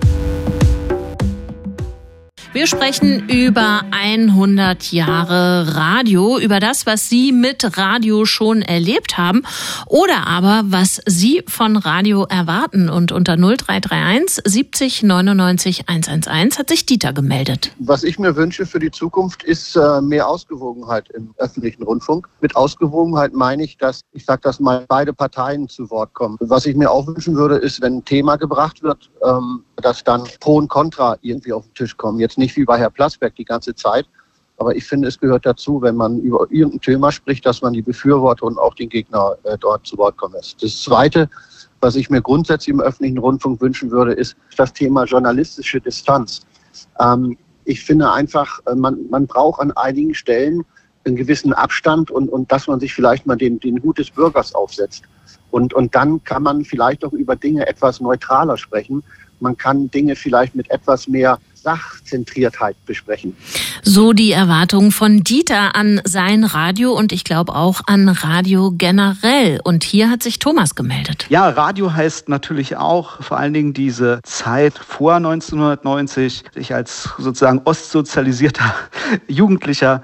Wir sprechen über 100 Jahre Radio, über das, was Sie mit Radio schon erlebt haben oder aber, was Sie von Radio erwarten. Und unter 0331 70 99 111 hat sich Dieter gemeldet. Was ich mir wünsche für die Zukunft ist mehr Ausgewogenheit im öffentlichen Rundfunk. Mit Ausgewogenheit meine ich, dass, ich sage das mal, beide Parteien zu Wort kommen. Was ich mir auch wünschen würde, ist, wenn ein Thema gebracht wird, dass dann Pro und Contra irgendwie auf den Tisch kommen. Jetzt nicht wie bei Herrn Plasberg die ganze Zeit, aber ich finde, es gehört dazu, wenn man über irgendein Thema spricht, dass man die Befürworter und auch den Gegner dort zu Wort kommen lässt. Das Zweite, was ich mir grundsätzlich im öffentlichen Rundfunk wünschen würde, ist das Thema journalistische Distanz. Ich finde einfach, man braucht an einigen Stellen einen gewissen Abstand und dass man sich vielleicht mal den Hut des Bürgers aufsetzt. Und dann kann man vielleicht auch über Dinge etwas neutraler sprechen. Man kann Dinge vielleicht mit etwas mehr Sachzentriertheit besprechen. So die Erwartungen von Dieter an sein Radio und ich glaube auch an Radio generell. Und hier hat sich Thomas gemeldet. Ja, Radio heißt natürlich auch vor allen Dingen diese Zeit vor 1990. Ich als sozusagen ostsozialisierter Jugendlicher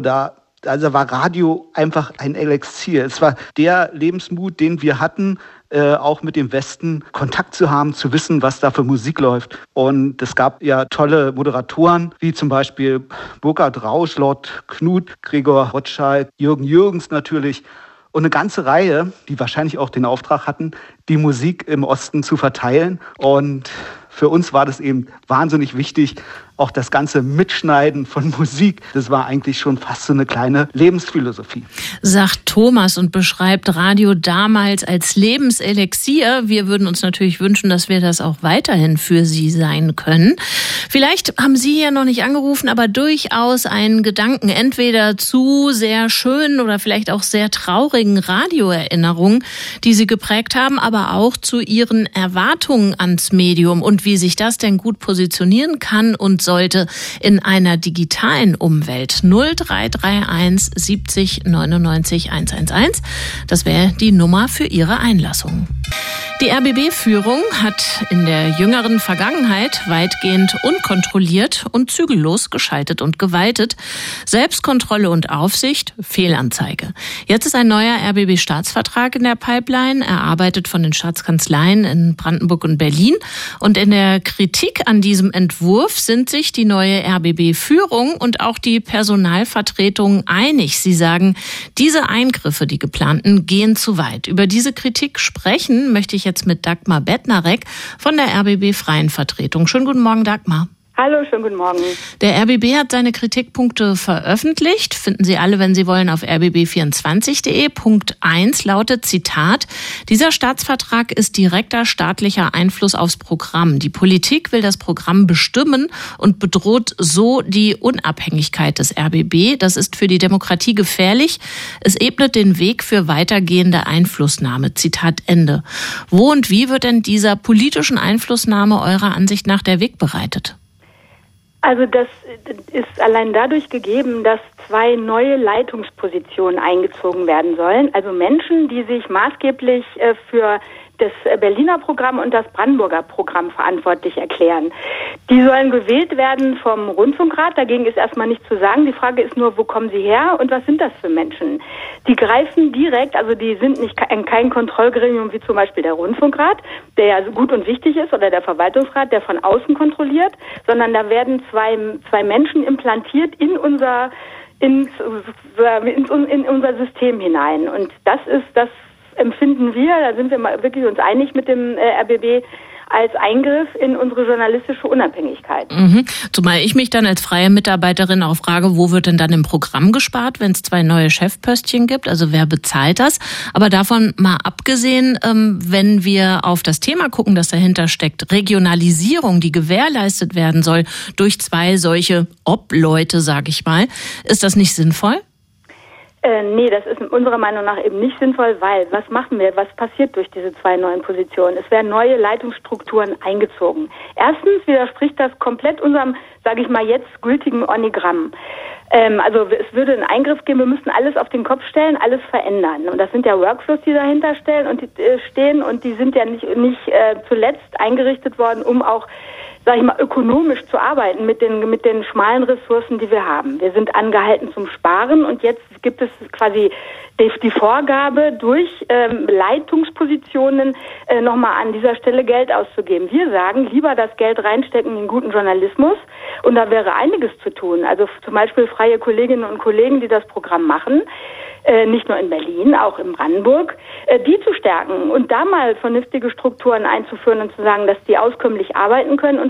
war Radio einfach ein Elixier. Es war der Lebensmut, den wir hatten, auch mit dem Westen Kontakt zu haben, zu wissen, was da für Musik läuft. Und es gab ja tolle Moderatoren, wie zum Beispiel Burkhard Rausch, Lord Knut, Gregor Rotschalk, Jürgen Jürgens natürlich und eine ganze Reihe, die wahrscheinlich auch den Auftrag hatten, die Musik im Osten zu verteilen. Und für uns war das eben wahnsinnig wichtig, auch das ganze Mitschneiden von Musik, das war eigentlich schon fast so eine kleine Lebensphilosophie. Sagt Thomas und beschreibt Radio damals als Lebenselixier. Wir würden uns natürlich wünschen, dass wir das auch weiterhin für Sie sein können. Vielleicht haben Sie ja noch nicht angerufen, aber durchaus einen Gedanken, entweder zu sehr schönen oder vielleicht auch sehr traurigen Radioerinnerungen, die Sie geprägt haben, aber auch zu Ihren Erwartungen ans Medium und wie sich das denn gut positionieren kann und sollte in einer digitalen Umwelt. 0331 70 99 111. Das wäre die Nummer für Ihre Einlassung. Die RBB-Führung hat in der jüngeren Vergangenheit weitgehend unkontrolliert und zügellos geschaltet und gewaltet. Selbstkontrolle und Aufsicht, Fehlanzeige. Jetzt ist ein neuer RBB-Staatsvertrag in der Pipeline, erarbeitet von den Staatskanzleien in Brandenburg und Berlin. Und in der Kritik an diesem Entwurf sind sich die neue RBB-Führung und auch die Personalvertretung einig. Sie sagen, diese Eingriffe, die geplanten, gehen zu weit. Über diese Kritik sprechen möchte ich jetzt mit Dagmar Bednarek von der RBB-Freien Vertretung. Schönen guten Morgen, Dagmar. Hallo, schönen guten Morgen. Der RBB hat seine Kritikpunkte veröffentlicht. Finden Sie alle, wenn Sie wollen, auf rbb24.de. Punkt 1 lautet, Zitat, dieser Staatsvertrag ist direkter staatlicher Einfluss aufs Programm. Die Politik will das Programm bestimmen und bedroht so die Unabhängigkeit des RBB. Das ist für die Demokratie gefährlich. Es ebnet den Weg für weitergehende Einflussnahme. Zitat Ende. Wo und wie wird denn dieser politischen Einflussnahme eurer Ansicht nach der Weg bereitet? Also das ist allein dadurch gegeben, dass 2 neue Leitungspositionen eingezogen werden sollen. Also Menschen, die sich maßgeblich für das Berliner Programm und das Brandenburger Programm verantwortlich erklären. Die sollen gewählt werden vom Rundfunkrat. Dagegen ist erstmal nichts zu sagen. Die Frage ist nur, wo kommen sie her und was sind das für Menschen? Die greifen direkt, also die sind nicht kein Kontrollgremium wie zum Beispiel der Rundfunkrat, der ja gut und wichtig ist, oder der Verwaltungsrat, der von außen kontrolliert, sondern da werden zwei Menschen implantiert in unser System hinein. Und das empfinden wir, da sind wir mal wirklich uns einig mit dem RBB, als Eingriff in unsere journalistische Unabhängigkeit. Zumal ich mich dann als freie Mitarbeiterin auch frage, wo wird denn dann im Programm gespart, wenn es 2 neue Chefpöstchen gibt? Also wer bezahlt das? Aber davon mal abgesehen, wenn wir auf das Thema gucken, das dahinter steckt, Regionalisierung, die gewährleistet werden soll durch 2 solche Obleute, sage ich mal, ist das nicht sinnvoll? Nee, das ist unserer Meinung nach eben nicht sinnvoll, weil was machen wir? Was passiert durch diese 2 neuen Positionen? Es werden neue Leitungsstrukturen eingezogen. Erstens widerspricht das komplett unserem, sage ich mal, jetzt gültigen Organigramm. Also es würde einen Eingriff geben, wir müssten alles auf den Kopf stellen, alles verändern. Und das sind ja Workflows, die dahinter stehen und die sind ja nicht zuletzt eingerichtet worden, um auch, sage ich mal, ökonomisch zu arbeiten mit den schmalen Ressourcen, die wir haben. Wir sind angehalten zum Sparen und jetzt gibt es quasi die Vorgabe, durch Leitungspositionen nochmal an dieser Stelle Geld auszugeben. Wir sagen, lieber das Geld reinstecken in guten Journalismus und da wäre einiges zu tun. Also zum Beispiel freie Kolleginnen und Kollegen, die das Programm machen, nicht nur in Berlin, auch in Brandenburg, die zu stärken und da mal vernünftige Strukturen einzuführen und zu sagen, dass die auskömmlich arbeiten können und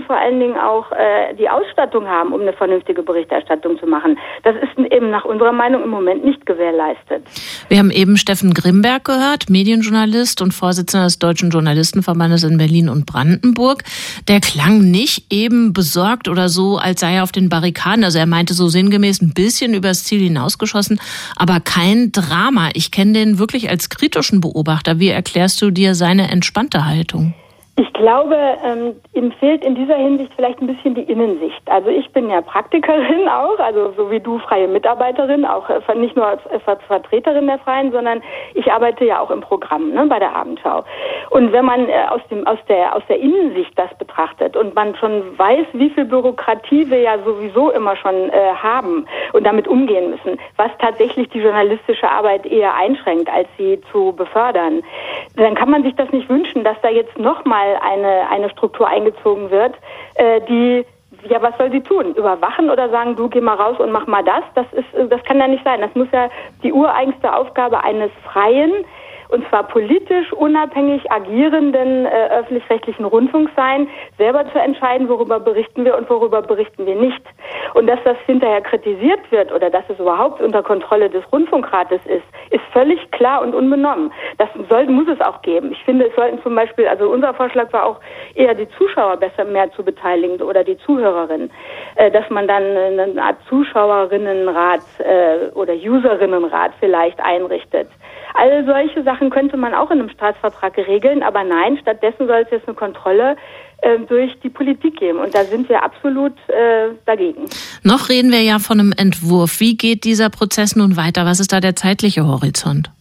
vor allen Dingen auch die Ausstattung haben, um eine vernünftige Berichterstattung zu machen. Das ist eben nach unserer Meinung im Moment nicht gewährleistet. Wir haben eben Steffen Grimberg gehört, Medienjournalist und Vorsitzender des Deutschen Journalistenverbandes in Berlin und Brandenburg. Der klang nicht eben besorgt oder so, als sei er auf den Barrikaden. Also er meinte so sinngemäß ein bisschen übers Ziel hinausgeschossen, aber kein Drama. Ich kenne den wirklich als kritischen Beobachter. Wie erklärst du dir seine entspannte Haltung? Ich glaube, ihm fehlt in dieser Hinsicht vielleicht ein bisschen die Innensicht. Also ich bin ja Praktikerin auch, also so wie du freie Mitarbeiterin, auch nicht nur als Vertreterin der Freien, sondern ich arbeite ja auch im Programm, ne, bei der Abendschau. Und wenn man aus der Innensicht das betrachtet und man schon weiß, wie viel Bürokratie wir ja sowieso immer schon haben und damit umgehen müssen, was tatsächlich die journalistische Arbeit eher einschränkt, als sie zu befördern, dann kann man sich das nicht wünschen, dass da jetzt nochmal eine Struktur eingezogen wird, die, ja, was soll sie tun? Überwachen oder sagen, du geh mal raus und mach mal das? Das kann ja nicht sein. Das muss ja die ureigenste Aufgabe eines freien, und zwar politisch unabhängig agierenden öffentlich-rechtlichen Rundfunks sein, selber zu entscheiden, worüber berichten wir und worüber berichten wir nicht. Und dass das hinterher kritisiert wird oder dass es überhaupt unter Kontrolle des Rundfunkrates ist völlig klar und unbenommen. Das muss es auch geben. Ich finde, es sollten zum Beispiel, also unser Vorschlag war auch eher die Zuschauer mehr zu beteiligen oder die Zuhörerinnen, dass man dann eine Art Zuschauerinnenrat oder Userinnenrat vielleicht einrichtet. All solche Sachen könnte man auch in einem Staatsvertrag regeln, aber nein, stattdessen soll es jetzt eine Kontrolle durch die Politik geben. Und da sind wir absolut dagegen. Noch reden wir ja von einem Entwurf. Wie geht dieser Prozess nun weiter? Was ist da der zeitliche Horizont?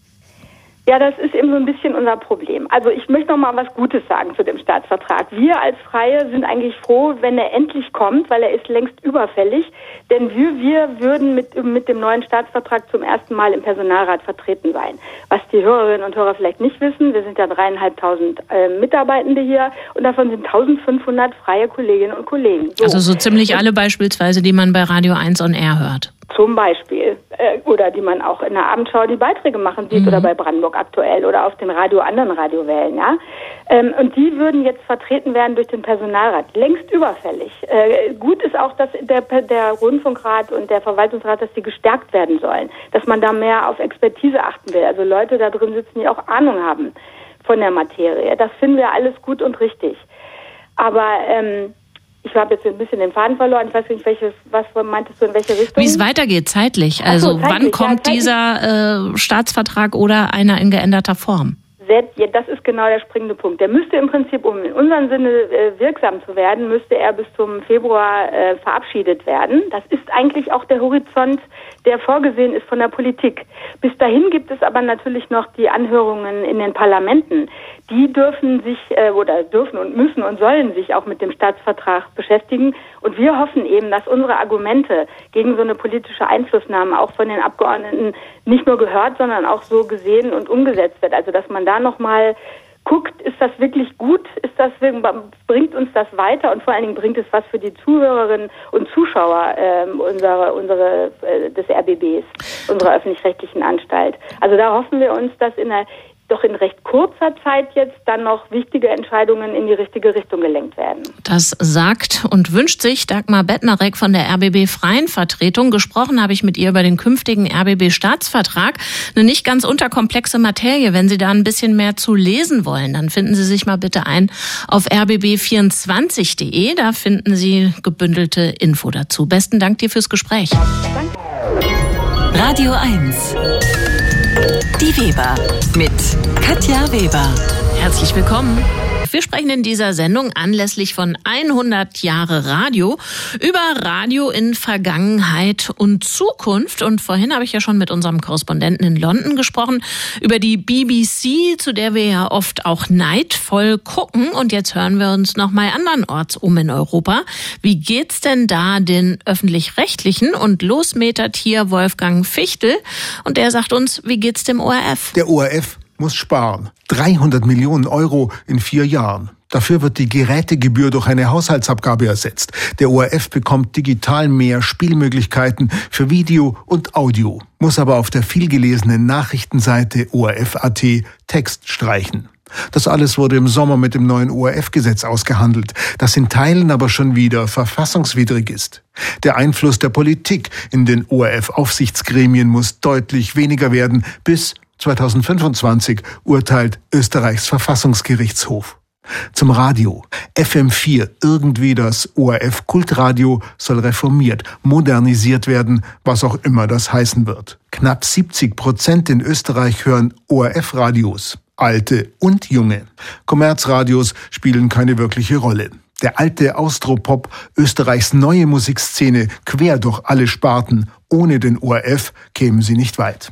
Ja, das ist eben so ein bisschen unser Problem. Also ich möchte noch mal was Gutes sagen zu dem Staatsvertrag. Wir als Freie sind eigentlich froh, wenn er endlich kommt, weil er ist längst überfällig. Denn wir würden mit dem neuen Staatsvertrag zum ersten Mal im Personalrat vertreten sein. Was die Hörerinnen und Hörer vielleicht nicht wissen, wir sind ja 3.500 Mitarbeitende hier und davon sind 1.500 freie Kolleginnen und Kollegen. Also so ziemlich alle beispielsweise, die man bei Radio 1 on Air hört. Zum Beispiel. Oder die man auch in der Abendschau die Beiträge machen sieht oder bei Brandenburg aktuell oder auf den anderen Radiowellen. Ja? Und die würden jetzt vertreten werden durch den Personalrat. Längst überfällig. Gut ist auch, dass der Rundfunkrat und der Verwaltungsrat, dass die gestärkt werden sollen. Dass man da mehr auf Expertise achten will. Also Leute da drin sitzen, die auch Ahnung haben von der Materie. Das finden wir alles gut und richtig. Aber ich habe jetzt ein bisschen den Faden verloren. Ich weiß nicht, was meintest du, in welche Richtung? Wie es weitergeht, zeitlich. Also zeitlich, wann kommt dieser Staatsvertrag oder einer in geänderter Form? Das ist genau der springende Punkt. Der müsste im Prinzip, um in unserem Sinne wirksam zu werden, müsste er bis zum Februar verabschiedet werden. Das ist eigentlich auch der Horizont, der vorgesehen ist von der Politik. Bis dahin gibt es aber natürlich noch die Anhörungen in den Parlamenten. Die dürfen und müssen und sollen sich auch mit dem Staatsvertrag beschäftigen. Und wir hoffen eben, dass unsere Argumente gegen so eine politische Einflussnahme auch von den Abgeordneten nicht nur gehört, sondern auch so gesehen und umgesetzt wird. Also dass man da nochmal guckt, ist das wirklich gut? Bringt uns das weiter? Und vor allen Dingen bringt es was für die Zuhörerinnen und Zuschauer des RBBs, unserer öffentlich-rechtlichen Anstalt. Also da hoffen wir uns, dass in recht kurzer Zeit jetzt dann noch wichtige Entscheidungen in die richtige Richtung gelenkt werden. Das sagt und wünscht sich Dagmar Bettnarek von der RBB Freien Vertretung. Gesprochen habe ich mit ihr über den künftigen RBB-Staatsvertrag. Eine nicht ganz unterkomplexe Materie. Wenn Sie da ein bisschen mehr zu lesen wollen, dann finden Sie sich mal bitte ein auf rbb24.de. Da finden Sie gebündelte Info dazu. Besten Dank dir fürs Gespräch. Danke. Radio 1. Die Weber mit Katja Weber. Herzlich willkommen. Wir sprechen in dieser Sendung anlässlich von 100 Jahre Radio über Radio in Vergangenheit und Zukunft. Und vorhin habe ich ja schon mit unserem Korrespondenten in London gesprochen über die BBC, zu der wir ja oft auch neidvoll gucken. Und jetzt hören wir uns noch mal andernorts um in Europa. Wie geht's denn da den Öffentlich-Rechtlichen? Und los metert hier Wolfgang Fichtel. Und der sagt uns, wie geht's dem ORF? Der ORF muss sparen. 300 Millionen Euro in 4 Jahren. Dafür wird die Gerätegebühr durch eine Haushaltsabgabe ersetzt. Der ORF bekommt digital mehr Spielmöglichkeiten für Video und Audio, muss aber auf der vielgelesenen Nachrichtenseite ORF.at Text streichen. Das alles wurde im Sommer mit dem neuen ORF-Gesetz ausgehandelt, das in Teilen aber schon wieder verfassungswidrig ist. Der Einfluss der Politik in den ORF-Aufsichtsgremien muss deutlich weniger werden. Bis 2025 urteilt Österreichs Verfassungsgerichtshof. Zum Radio. FM4, irgendwie das ORF-Kultradio, soll reformiert, modernisiert werden, was auch immer das heißen wird. Knapp 70% in Österreich hören ORF-Radios. Alte und junge. Kommerzradios spielen keine wirkliche Rolle. Der alte Austropop, Österreichs neue Musikszene, quer durch alle Sparten. Ohne den ORF kämen sie nicht weit.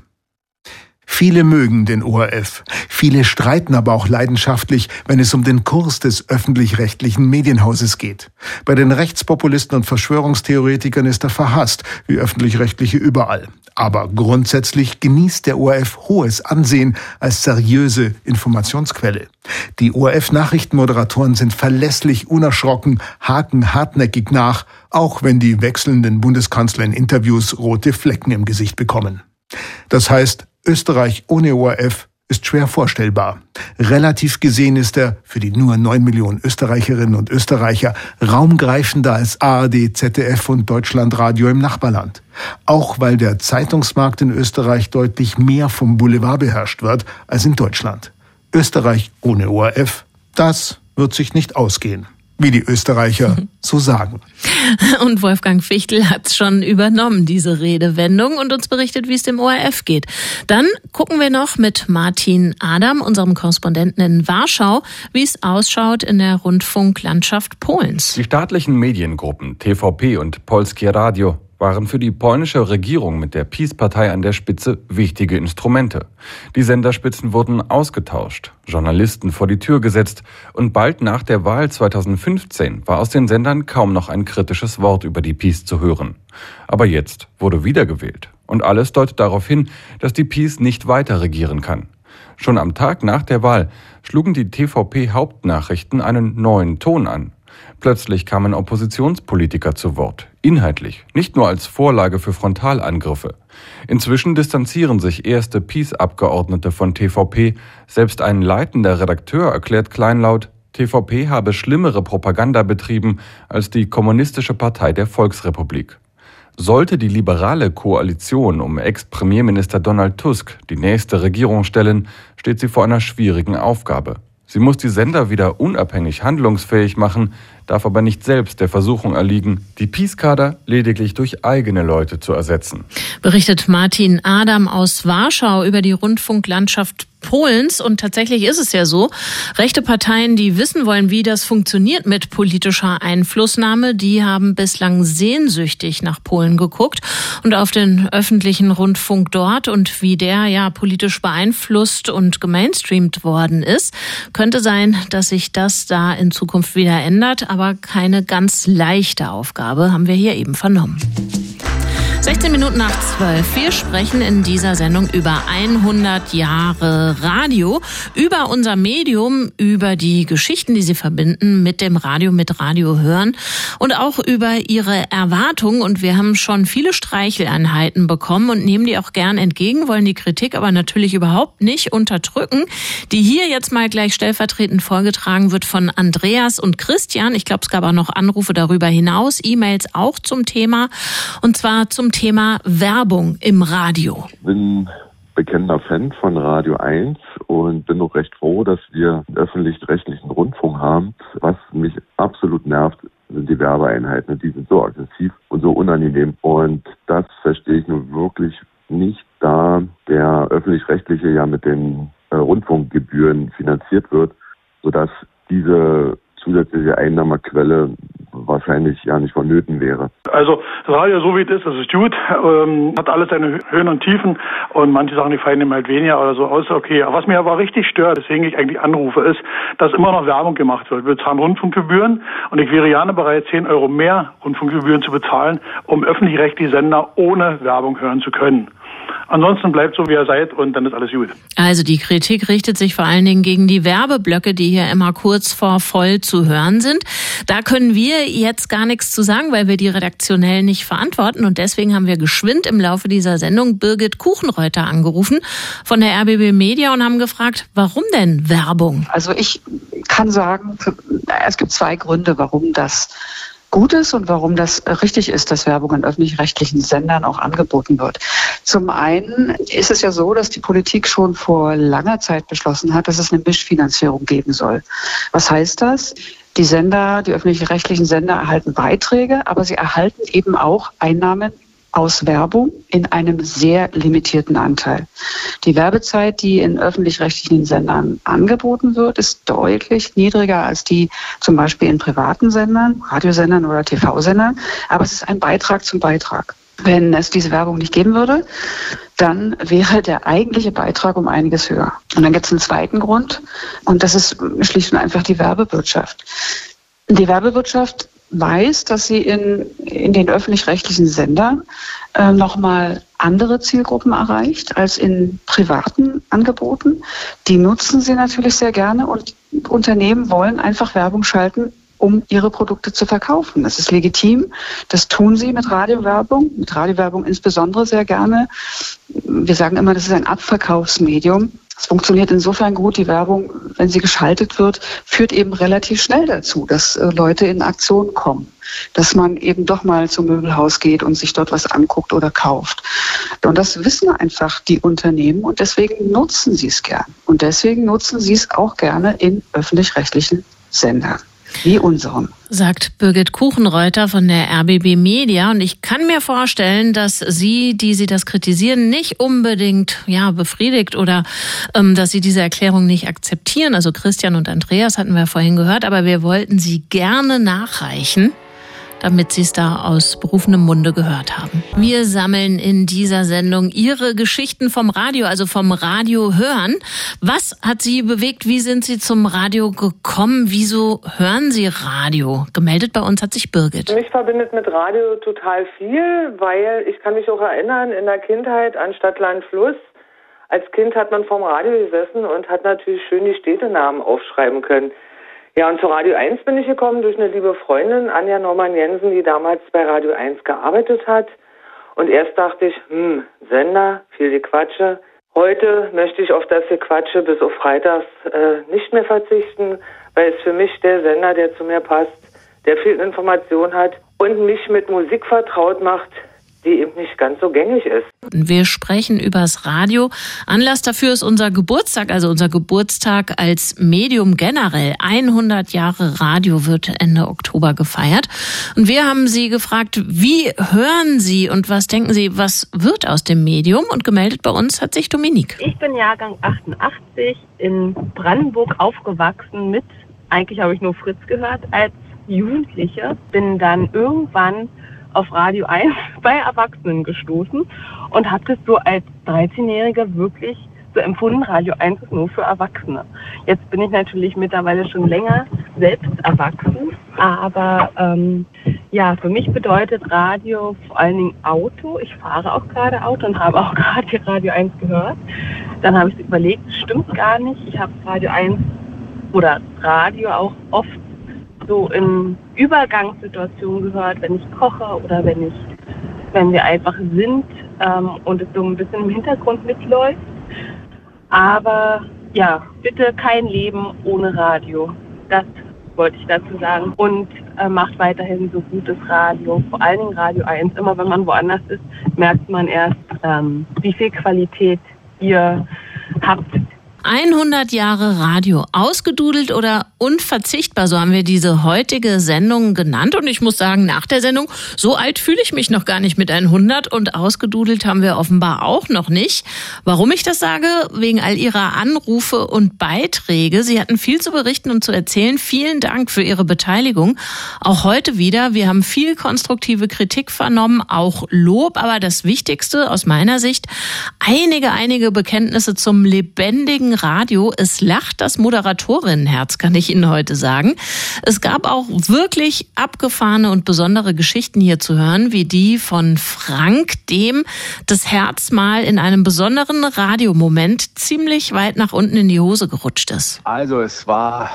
Viele mögen den ORF. Viele streiten aber auch leidenschaftlich, wenn es um den Kurs des öffentlich-rechtlichen Medienhauses geht. Bei den Rechtspopulisten und Verschwörungstheoretikern ist er verhasst, wie öffentlich-rechtliche überall. Aber grundsätzlich genießt der ORF hohes Ansehen als seriöse Informationsquelle. Die ORF-Nachrichtenmoderatoren sind verlässlich, unerschrocken, haken hartnäckig nach, auch wenn die wechselnden Bundeskanzler in Interviews rote Flecken im Gesicht bekommen. Das heißt, Österreich ohne ORF ist schwer vorstellbar. Relativ gesehen ist er für die nur 9 Millionen Österreicherinnen und Österreicher raumgreifender als ARD, ZDF und Deutschlandradio im Nachbarland. Auch weil der Zeitungsmarkt in Österreich deutlich mehr vom Boulevard beherrscht wird als in Deutschland. Österreich ohne ORF, das wird sich nicht ausgehen, wie die Österreicher so sagen. Und Wolfgang Fichtel hat es schon übernommen, diese Redewendung, und uns berichtet, wie es dem ORF geht. Dann gucken wir noch mit Martin Adam, unserem Korrespondenten in Warschau, wie es ausschaut in der Rundfunklandschaft Polens. Die staatlichen Mediengruppen TVP und Polskie Radio waren für die polnische Regierung mit der PiS-Partei an der Spitze wichtige Instrumente. Die Senderspitzen wurden ausgetauscht, Journalisten vor die Tür gesetzt und bald nach der Wahl 2015 war aus den Sendern kaum noch ein kritisches Wort über die PiS zu hören. Aber jetzt wurde wiedergewählt und alles deutet darauf hin, dass die PiS nicht weiter regieren kann. Schon am Tag nach der Wahl schlugen die TVP-Hauptnachrichten einen neuen Ton an. Plötzlich kamen Oppositionspolitiker zu Wort, inhaltlich, nicht nur als Vorlage für Frontalangriffe. Inzwischen distanzieren sich erste PiS-Abgeordnete von TVP. Selbst ein leitender Redakteur erklärt kleinlaut, TVP habe schlimmere Propaganda betrieben als die Kommunistische Partei der Volksrepublik. Sollte die liberale Koalition um Ex-Premierminister Donald Tusk die nächste Regierung stellen, steht sie vor einer schwierigen Aufgabe. Sie muss die Sender wieder unabhängig handlungsfähig machen, darf aber nicht selbst der Versuchung erliegen, die PiS-Kader lediglich durch eigene Leute zu ersetzen. Berichtet Martin Adam aus Warschau über die Rundfunklandschaft Polens. Und tatsächlich ist es ja so, rechte Parteien, die wissen wollen, wie das funktioniert mit politischer Einflussnahme, die haben bislang sehnsüchtig nach Polen geguckt und auf den öffentlichen Rundfunk dort und wie der ja politisch beeinflusst und gemainstreamt worden ist. Könnte sein, dass sich das da in Zukunft wieder ändert, aber keine ganz leichte Aufgabe, haben wir hier eben vernommen. 16 Minuten nach 12. Wir sprechen in dieser Sendung über 100 Jahre Radio, über unser Medium, über die Geschichten, die sie verbinden mit dem Radio, mit Radio hören und auch über ihre Erwartungen. Und wir haben schon viele Streicheleinheiten bekommen und nehmen die auch gern entgegen, wollen die Kritik aber natürlich überhaupt nicht unterdrücken, die hier jetzt mal gleich stellvertretend vorgetragen wird von Andreas und Christian. Ich glaube, es gab auch noch Anrufe darüber hinaus, E-Mails auch zum Thema, und zwar zum Thema Werbung im Radio. Ich bin bekennender Fan von Radio 1 und bin auch recht froh, dass wir einen öffentlich-rechtlichen Rundfunk haben. Was mich absolut nervt, sind die Werbeeinheiten. Die sind so aggressiv und so unangenehm. Und das verstehe ich nun wirklich nicht, da der öffentlich-rechtliche ja mit den Rundfunkgebühren finanziert wird, sodass diese zusätzliche Einnahmequelle wahrscheinlich ja nicht vonnöten wäre. Also das Radio, so wie es ist, das ist gut, hat alles seine Höhen und Tiefen und manche Sachen, die fallen ihm halt weniger oder so aus, okay. Aber was mir aber richtig stört, deswegen ich eigentlich anrufe, ist, dass immer noch Werbung gemacht wird. Wir zahlen Rundfunkgebühren und ich wäre gerne bereit, 10 Euro mehr Rundfunkgebühren zu bezahlen, um öffentlich-rechtliche Sender ohne Werbung hören zu können. Ansonsten bleibt so, wie ihr seid und dann ist alles gut. Also die Kritik richtet sich vor allen Dingen gegen die Werbeblöcke, die hier immer kurz vor voll zu hören sind. Da können wir jetzt gar nichts zu sagen, weil wir die redaktionell nicht verantworten. Und deswegen haben wir geschwind im Laufe dieser Sendung Birgit Kuchenreuter angerufen von der RBB Media und haben gefragt, warum denn Werbung? Also ich kann sagen, es gibt zwei Gründe, warum das gut ist und warum das richtig ist, dass Werbung in öffentlich-rechtlichen Sendern auch angeboten wird. Zum einen ist es ja so, dass die Politik schon vor langer Zeit beschlossen hat, dass es eine Mischfinanzierung geben soll. Was heißt das? Die Sender, die öffentlich-rechtlichen Sender erhalten Beiträge, aber sie erhalten eben auch Einnahmen aus Werbung in einem sehr limitierten Anteil. Die Werbezeit, die in öffentlich-rechtlichen Sendern angeboten wird, ist deutlich niedriger als die zum Beispiel in privaten Sendern, Radiosendern oder TV-Sendern. Aber es ist ein Beitrag zum Beitrag. Wenn es diese Werbung nicht geben würde, dann wäre der eigentliche Beitrag um einiges höher. Und dann gibt es einen zweiten Grund, und das ist schlicht und einfach die Werbewirtschaft. Die Werbewirtschaft weiß, dass sie in den öffentlich-rechtlichen Sendern nochmal andere Zielgruppen erreicht als in privaten Angeboten. Die nutzen sie natürlich sehr gerne und Unternehmen wollen einfach Werbung schalten, um ihre Produkte zu verkaufen. Das ist legitim. Das tun sie mit Radiowerbung insbesondere sehr gerne. Wir sagen immer, das ist ein Abverkaufsmedium. Es funktioniert insofern gut, die Werbung, wenn sie geschaltet wird, führt eben relativ schnell dazu, dass Leute in Aktion kommen, dass man eben doch mal zum Möbelhaus geht und sich dort was anguckt oder kauft. Und das wissen einfach die Unternehmen und deswegen nutzen sie es gern. Und deswegen nutzen sie es auch gerne in öffentlich-rechtlichen Sendern. Wie unserem. Sagt Birgit Kuchenreuter von der RBB Media. Und ich kann mir vorstellen, dass Sie, die Sie das kritisieren, nicht unbedingt befriedigt oder dass Sie diese Erklärung nicht akzeptieren. Also Christian und Andreas hatten wir vorhin gehört, aber wir wollten sie gerne nachreichen, damit Sie es da aus berufenem Munde gehört haben. Wir sammeln in dieser Sendung Ihre Geschichten vom Radio, also vom Radio hören. Was hat Sie bewegt? Wie sind Sie zum Radio gekommen? Wieso hören Sie Radio? Gemeldet bei uns hat sich Birgit. Mich verbindet mit Radio total viel, weil ich kann mich auch erinnern, in der Kindheit an Stadt, Land, Fluss. Als Kind hat man vorm Radio gesessen und hat natürlich schön die Städtenamen aufschreiben können. Ja, und zu Radio 1 bin ich gekommen durch eine liebe Freundin, Anja Norman-Jensen, die damals bei Radio 1 gearbeitet hat. Und erst dachte ich, Sender, viel Gequatsche. Heute möchte ich auf das Gequatsche bis auf Freitags nicht mehr verzichten, weil es für mich der Sender, der zu mir passt, der viel Information hat und mich mit Musik vertraut macht, die eben nicht ganz so gängig ist. Wir sprechen übers Radio. Anlass dafür ist unser Geburtstag, also unser Geburtstag als Medium generell. 100 Jahre Radio wird Ende Oktober gefeiert. Und wir haben Sie gefragt, wie hören Sie und was denken Sie, was wird aus dem Medium? Und gemeldet bei uns hat sich Dominique. Ich bin Jahrgang 88, in Brandenburg aufgewachsen mit, eigentlich habe ich nur Fritz gehört, als Jugendliche. Bin dann irgendwann auf Radio 1 bei Erwachsenen gestoßen und habe das so als 13-Jährige wirklich so empfunden, Radio 1 ist nur für Erwachsene. Jetzt bin ich natürlich mittlerweile schon länger selbst erwachsen, aber für mich bedeutet Radio vor allen Dingen Auto. Ich fahre auch gerade Auto und habe auch gerade Radio 1 gehört. Dann habe ich überlegt, das stimmt gar nicht. Ich habe Radio 1 oder Radio auch oft so in Übergangssituationen gehört, wenn ich koche oder wenn wir einfach sind und es so ein bisschen im Hintergrund mitläuft. Aber ja, bitte kein Leben ohne Radio. Das wollte ich dazu sagen. Und macht weiterhin so gutes Radio, vor allen Dingen Radio 1. Immer wenn man woanders ist, merkt man erst, wie viel Qualität ihr habt. 100 Jahre Radio, ausgedudelt oder unverzichtbar, so haben wir diese heutige Sendung genannt. Und ich muss sagen, nach der Sendung, so alt fühle ich mich noch gar nicht mit 100 und ausgedudelt haben wir offenbar auch noch nicht. Warum ich das sage? Wegen all Ihrer Anrufe und Beiträge. Sie hatten viel zu berichten und zu erzählen. Vielen Dank für Ihre Beteiligung. Auch heute wieder. Wir haben viel konstruktive Kritik vernommen, auch Lob, aber das Wichtigste aus meiner Sicht, einige Bekenntnisse zum lebendigen Radio. Es lacht das Moderatorinnenherz, kann ich Ihnen heute sagen. sagen. Es gab auch wirklich abgefahrene und besondere Geschichten hier zu hören, wie die von Frank, dem das Herz mal in einem besonderen Radiomoment ziemlich weit nach unten in die Hose gerutscht ist. Also es war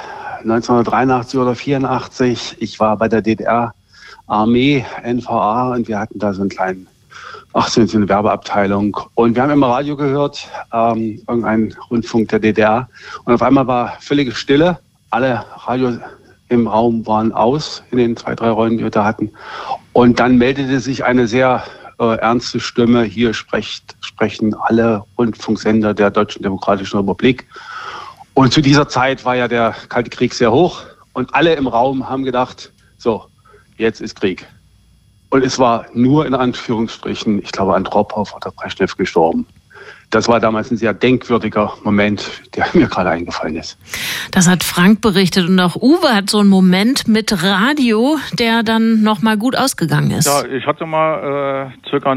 1983 oder 84. Ich war bei der DDR-Armee, NVA, und wir hatten da so einen kleinen, so eine Werbeabteilung. Und wir haben immer Radio gehört, irgendein Rundfunk der DDR. Und auf einmal war völlige Stille. Alle Radios im Raum waren aus, in den 2, 3 Räumen, die wir da hatten. Und dann meldete sich eine sehr ernste Stimme. Hier sprechen alle Rundfunksender der Deutschen Demokratischen Republik. Und zu dieser Zeit war ja der Kalte Krieg sehr hoch. Und alle im Raum haben gedacht, so, jetzt ist Krieg. Und es war nur in Anführungsstrichen, ich glaube, Andropow oder Brezhnev gestorben. Das war damals ein sehr denkwürdiger Moment, der mir gerade eingefallen ist. Das hat Frank berichtet und auch Uwe hat so einen Moment mit Radio, der dann nochmal gut ausgegangen ist. Ja, ich hatte mal circa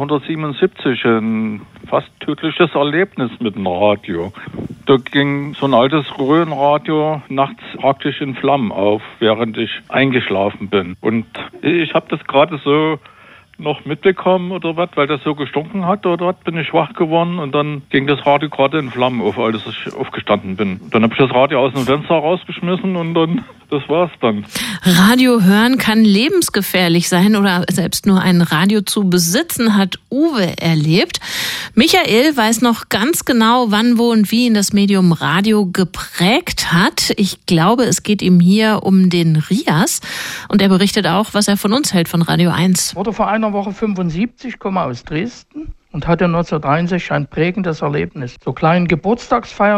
1977 ein fast tödliches Erlebnis mit dem Radio. Da ging so ein altes Röhrenradio nachts praktisch in Flammen auf, während ich eingeschlafen bin. Und ich habe das gerade so noch mitbekommen oder was, weil das so gestunken hat oder was, bin ich wach geworden und dann ging das Radio gerade in Flammen auf, als ich aufgestanden bin. Dann habe ich das Radio aus dem Fenster rausgeschmissen und dann, das war's dann. Radio hören kann lebensgefährlich sein oder selbst nur ein Radio zu besitzen, hat Uwe erlebt. Michael weiß noch ganz genau, wann, wo und wie ihn das Medium Radio geprägt hat. Ich glaube, es geht ihm hier um den Rias und er berichtet auch, was er von uns hält, von Radio 1. Wurde vor einer Woche 75, komme aus Dresden und hatte 1963 ein prägendes Erlebnis. Zur kleinen Geburtstagsfeier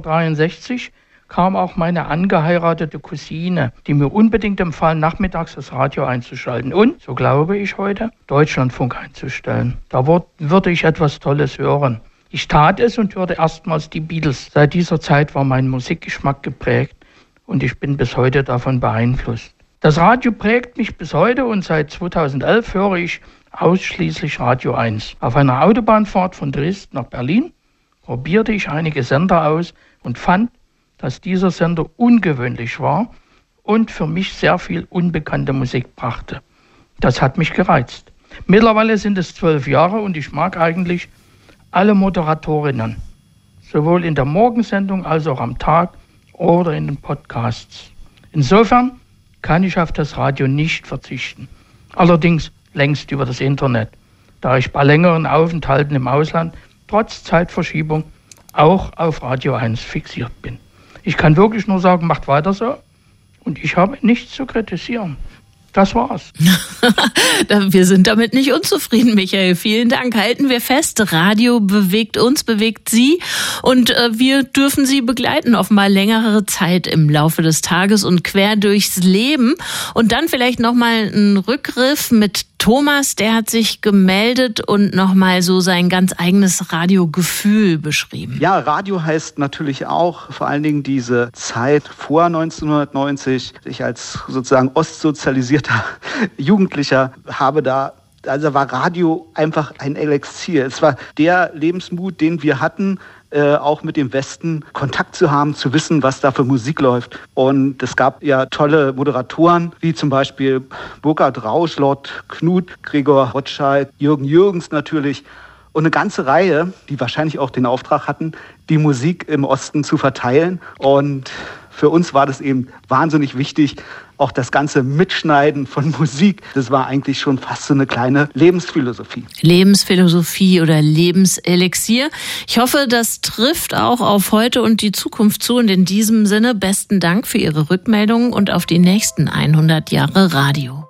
1963 kam auch meine angeheiratete Cousine, die mir unbedingt empfahl, nachmittags das Radio einzuschalten und, so glaube ich heute, Deutschlandfunk einzustellen. Da würde ich etwas Tolles hören. Ich tat es und hörte erstmals die Beatles. Seit dieser Zeit war mein Musikgeschmack geprägt und ich bin bis heute davon beeinflusst. Das Radio prägt mich bis heute und seit 2011 höre ich ausschließlich Radio 1. Auf einer Autobahnfahrt von Dresden nach Berlin probierte ich einige Sender aus und fand, dass dieser Sender ungewöhnlich war und für mich sehr viel unbekannte Musik brachte. Das hat mich gereizt. Mittlerweile sind es 12 Jahre und ich mag eigentlich alle Moderatorinnen, sowohl in der Morgensendung als auch am Tag oder in den Podcasts. Insofern kann ich auf das Radio nicht verzichten. Allerdings längst über das Internet, da ich bei längeren Aufenthalten im Ausland trotz Zeitverschiebung auch auf Radio 1 fixiert bin. Ich kann wirklich nur sagen, macht weiter so und ich habe nichts zu kritisieren. Das war's. Wir sind damit nicht unzufrieden, Michael. Vielen Dank. Halten wir fest, Radio bewegt uns, bewegt Sie und wir dürfen Sie begleiten auf mal längere Zeit im Laufe des Tages und quer durchs Leben. Und dann vielleicht nochmal ein Rückgriff mit Thomas, der hat sich gemeldet und nochmal so sein ganz eigenes Radiogefühl beschrieben. Ja, Radio heißt natürlich auch vor allen Dingen diese Zeit vor 1990. Ich als sozusagen ostsozialisierter Jugendlicher habe da, also war Radio einfach ein Elixier. Es war der Lebensmut, den wir hatten, auch mit dem Westen Kontakt zu haben, zu wissen, was da für Musik läuft. Und es gab ja tolle Moderatoren, wie zum Beispiel Burkhard Rausch, Lord Knut, Gregor Rotscheid, Jürgen Jürgens natürlich. Und eine ganze Reihe, die wahrscheinlich auch den Auftrag hatten, die Musik im Osten zu verteilen. Und für uns war das eben wahnsinnig wichtig, auch das ganze Mitschneiden von Musik. Das war eigentlich schon fast so eine kleine Lebensphilosophie. Lebensphilosophie oder Lebenselixier. Ich hoffe, das trifft auch auf heute und die Zukunft zu. Und in diesem Sinne besten Dank für Ihre Rückmeldungen und auf die nächsten 100 Jahre Radio.